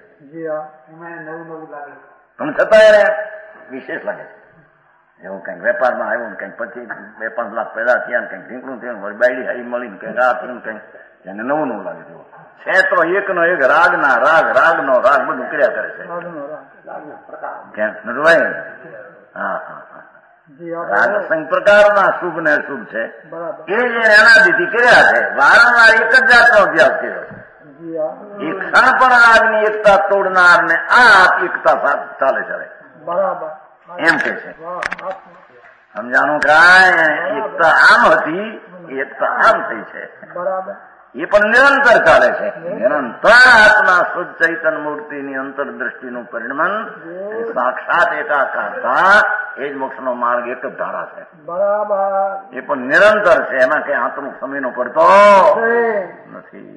પણ છતાં એને વિશેષ લાગે છે. એવું કંઈક વેપારમાં આવ્યું, કંઈક પછી બે પાંચ લાખ પેદા થયા, કંઈક ઢીંકણું થયું, બાયડી હારી મળીને કંઈક આ થયું, કંઈક એને નવું નવું લાગે છે. છે તો એકનો એક રાગના રાગ રાગનો રાગ બધું કર્યા કરે છે. કેમ નટુભાઈ? હા હા હા રાગ સંગ પ્રકારના શુભ ને અશુભ છે. એ જે અનાદિથી કર્યા છે. વારંવાર એક જ જાતનો અભ્યાસ કર્યો છે. એ ક્ષણ પણ રાગની એકતા તોડનાર ને આ એકતા ચાલે ચાલે એમ કે છે. સમજાણું કાંઈ? એકતા આમ હતી, એકતા આમ થઈ છે. એ પણ નિરંતર ચાલે છે. નિરંતર આત્મા શુદ્ધ ચૈતન્ય મૂર્તિની અંતરદ્રષ્ટિનું પરિણમન સાક્ષાત એકાકારતા એ જ મોક્ષનો માર્ગ એક જ ધારા છે. એ પણ નિરંતર છે. એમાં કઈ આત્મનો સમયનો પડતો નથી.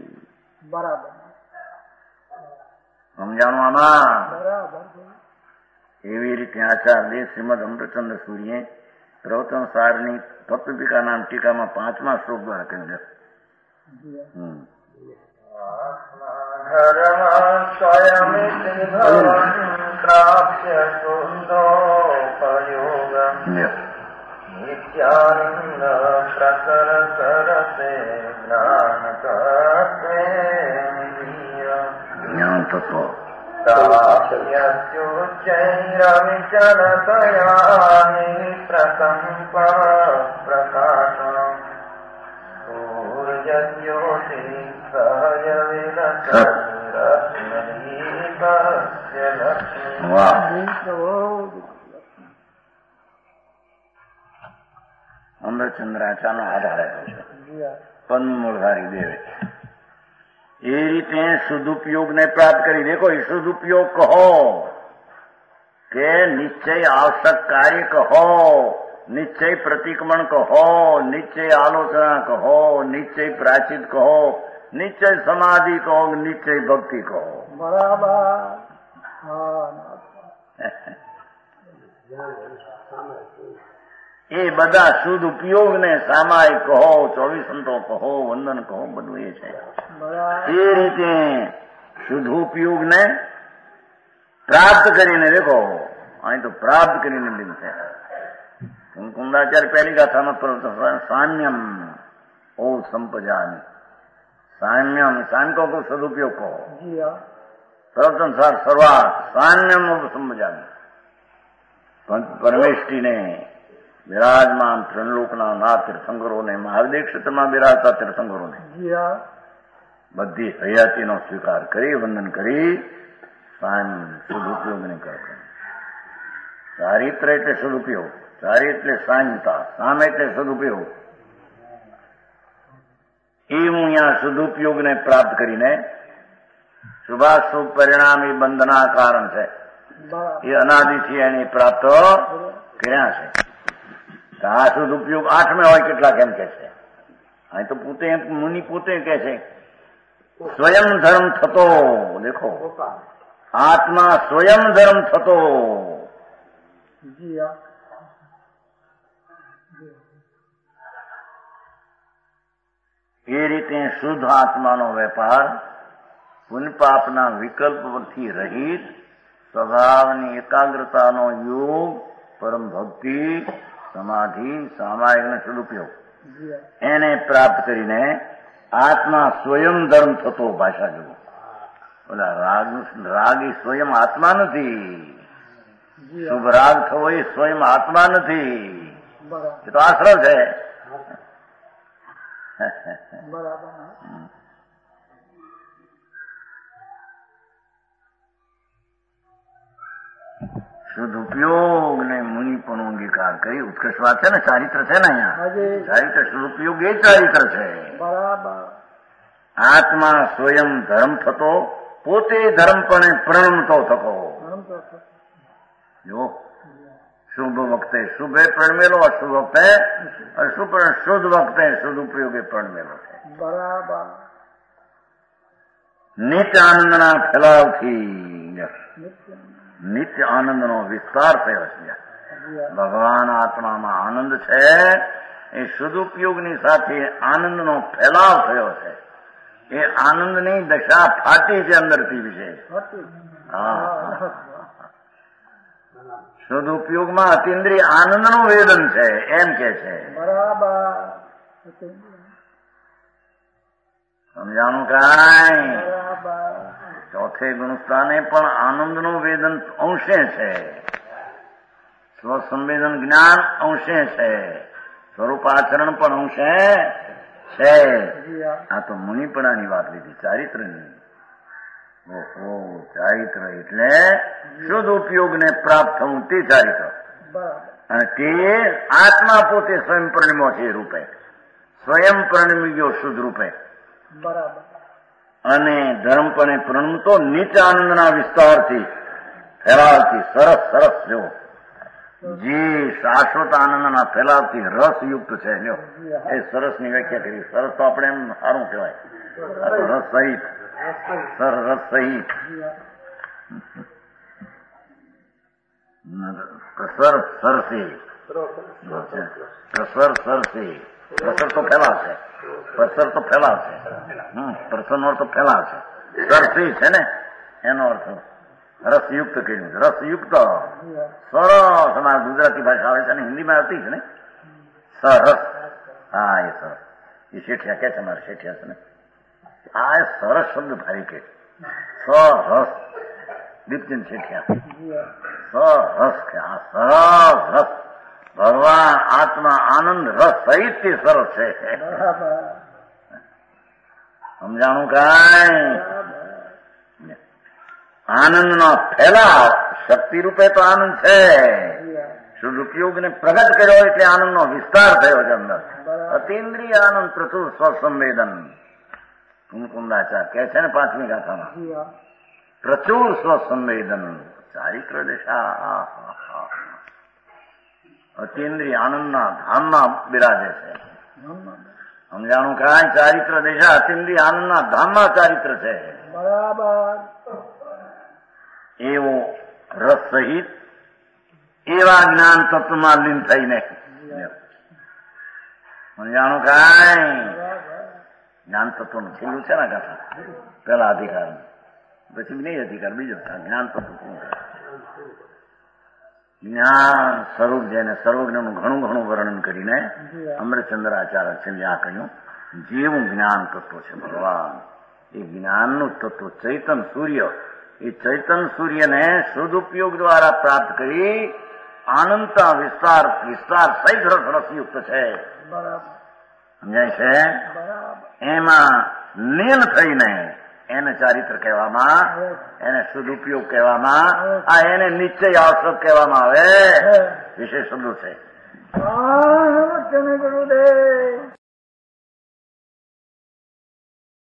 સમજાણું આમાં? એવી રીતે આચાર્ય શ્રીમદ અમૃતચંદ્ર સૂર્યે પ્રવચન સારની તત્વપિકા નામ ટીકામાં પાંચમા શ્લોક દ્વારા કહ્યું છે. નિત્યાનંદ પ્રસર સરસે જ્ઞાન તત્વ ચૈરવિચરતયાની પ્રકંપ પ્રકાશ સૂર્યજ્યોતિ સહજ વિલક્ષણ અમૃતચંદ્રાચાર્યનો આધાર આપ્યો છે. પન્મૂળધારી દેવે એ રીતે સદુપયોગને પ્રાપ્ત કરી. દેખો એ સદુપયોગ કહો કે નિશ્ચય આવશ્યક કાર્ય કહો, નિશ્ચય પ્રતિક્રમણ કહો, નિશ્ચય આલોચના કહો, નિશ્ચય પ્રાચિત કહો, નિશ્ચય સમાધિ કહો, નિશ્ચય ભક્તિ કહો. એ બધા શુદ્ધ ઉપયોગને સામાયિક કહો, ચોવીસ સંતો કહો, વંદન કહો, બધું એ છે. એ રીતે શુદ્ધ ઉપયોગને પ્રાપ્ત કરીને દેખો. અહીં તો પ્રાપ્ત કરીને લીધું છે. કુંકુંદાચાર્ય પહેલી ગાથામાં સામ્યમ ઓ સંપજાની સામ્યમ સામ્ય કહો સદુપયોગ કહો. પ્રવચન સાર શરૂઆત સામ્યમ ઓ સંપજાની પરમેષ્ઠીને વિરાજમાન ત્રણલોકના નાથ તીર્થંકરોને મહાદેવ ક્ષેત્રમાં બિરાજતા તીર્થંકરોને બધી હયાતીનો સ્વીકાર કરી વંદન કરી સામ સદુપયોગ નહીં કરતો. ચારિત્ર એટલે સદુપયોગ, ચારિત્ર એટલે સામ્યતા, સામ એટલે સદુપયોગ. એ હું અહીંયા સદુપયોગને પ્રાપ્ત કરીને શુભાશુભ પરિણામ એ બંધના કારણ છે. એ અનાદિથી એની પ્રાપ્ત કર્યા છે. આ સદુપયોગ આઠમે હોય કેટલાક એમ કે છે. અહીં તો પોતે મુનિ પોતે કે છે સ્વયં ધર્મ થતો. દેખો આત્મા સ્વયં ધર્મ થતો. એ રીતે શુદ્ધ આત્માનો વેપાર પુણ્ય પાપના વિકલ્પથી રહિત સ્વભાવની એકાગ્રતાનો યોગ, પરમ ભક્તિ, સમાધિ, સામાયિકનો સદુપયોગ એને પ્રાપ્ત કરીને આત્મા સ્વયં ધર્મ થતો. ભાષા જુઓ, ઓલા રાગ રાગ એ સ્વયં આત્મા નથી. શુભ રાગ થવો એ સ્વયં આત્મા નથી. એ તો આશ્રય છે. સદુપયોગ ને મુનિ પણ અંગીકાર કરી. ઉત્કૃષ્ટ વાત છે ને, ચારિત્ર છે ને અહીંયા. ચારિત્ર સદુપયોગ એ ચારિત્ર છે. આત્મા સ્વયં ધર્મ થતો, પોતે ધર્મપણે પ્રણમતો થતો. જો શુભ વખતે શુભે પ્રણમેલો, અશુભ વખતે અશુભ, શુદ્ધ વખતે સદુપયોગે પ્રણમેલો છે. બરાબર. નિત્ય આનંદના ફેલાવથી નિત્ય આનંદનો વિસ્તાર થયો છે. ભગવાન આત્મામાં આનંદ છે. એ સદુપયોગની સાથે આનંદનો ફેલાવ થયો છે. એ આનંદની દશા ફાટી છે અંદરથી વિશેષ. હા, સદુપયોગમાં અતિન્દ્રિય આનંદનું વેદન છે એમ કે છે. સમજાણું કાંઈ? ચોથે ગુણસ્થાને પણ આનંદનું વેદન અંશે છે. સ્વસંવેદન જ્ઞાન અંશે છે. સ્વરૂપ આચરણ પણ અંશે છે. આ તો મુનિપણાની વાત લીધી, ચારિત્રની. ઓહો, ચારિત્ર એટલે શુદ્ધ ઉપયોગને પ્રાપ્ત થવું તે ચારિત્ર. અને તે આત્મા પોતે સ્વયં પ્રણમ્યો છે રૂપે, સ્વયં પ્રણમી ગયો શુદ્ધ રૂપે. બરાબર. અને ધર્મપણે પ્રણમતો નીચ આનંદના વિસ્તારથી, ફેલાવથી, સરસ સરસ જો જે શાશ્વત આનંદના ફેલાવથી રસયુક્ત છે. લ્યો, એ સરસની વ્યાખ્યા કરી. સરસ તો આપણે એમ સારું કહેવાય. આ તો રસ સહિત, સર રસ સહિત. કસર સરસી, કસર સરસી. પ્રસર તો ફેલાવશે, પ્રસર તો ફેલાવશે. હમ પ્રસરનો અર્થ ફેલાવશે. સરસી છે ને, એનો અર્થ રસયુક્ત કર્યું. રસયુક્ત સરસ. અમારા ગુજરાતી ભાષા આવે છે ને, હિન્દીમાં આવતી છે ને સરસ. હા, એ સરસ. એ શેઠિયા કે છે, અમારે શેઠિયા છે ને. આ એ સરસ શબ્દ ભારી કે સરસ. દીપચંદ શેઠિયા સરસ કે આ સરસ રસ. ભગવાન આત્મા આનંદ રસ સહિત થી સરસ છે. સમજાણું કાંઈ? આનંદનો ફેલાવ શક્તિ રૂપે તો આનંદ છે. સદુપયોગને પ્રગટ કર્યો એટલે આનંદનો વિસ્તાર થયો છે અંદર. અતિન્દ્રિય આનંદ, પ્રચુર સ્વસંવેદન. કુમકુંદાચાર કે છે ને પાંચમી ગાથામાં, પ્રચુર સ્વસંવેદન. ચારિત્ર દશા અતિન્દ્રિય આનંદના ધામમાં બિરાજે છે. સમજાણું કાંઈ? ચારિત્ર દશા અતિન્દ્રિય આનંદના ધામમાં ચારિત્ર છે. બરાબર. એવો રસ સહિત એવા જ્ઞાન તત્વમાં લીન થઈને. સમજાણું કાંઈ? જ્ઞાન તત્વનું છેલ્લું છે ને ગાથા, પેલા અધિકાર, પછી નહીં અધિકાર, બીજો જ્ઞાન તત્વ શું છે? જ્ઞાન સ્વરૂપ જેને સર્વજ્ઞનું ઘણું ઘણું વર્ણન કરીને અમૃતચંદ્રાચાર્ય છેલ્લે આ કહ્યું, જેવું જ્ઞાન તત્વ છે ભગવાન, એ જ્ઞાનનું તત્વ ચૈતન સૂર્ય. એ ચૈતન સૂર્યને સદુપયોગ દ્વારા પ્રાપ્ત કરી આનંદતા વિસ્તાર વિસ્તાર સહિત રસ રસયુક્ત છે. સમજાય છે? એમાં લીન થઈને એને ચારિત્ર કહેવામાં, એને સદુપયોગ કહેવામાં, આ એને નિશ્ચય આવશ્યક કહેવામાં આવે. વિશેષ શબ્દો છે. ગુરુદેવ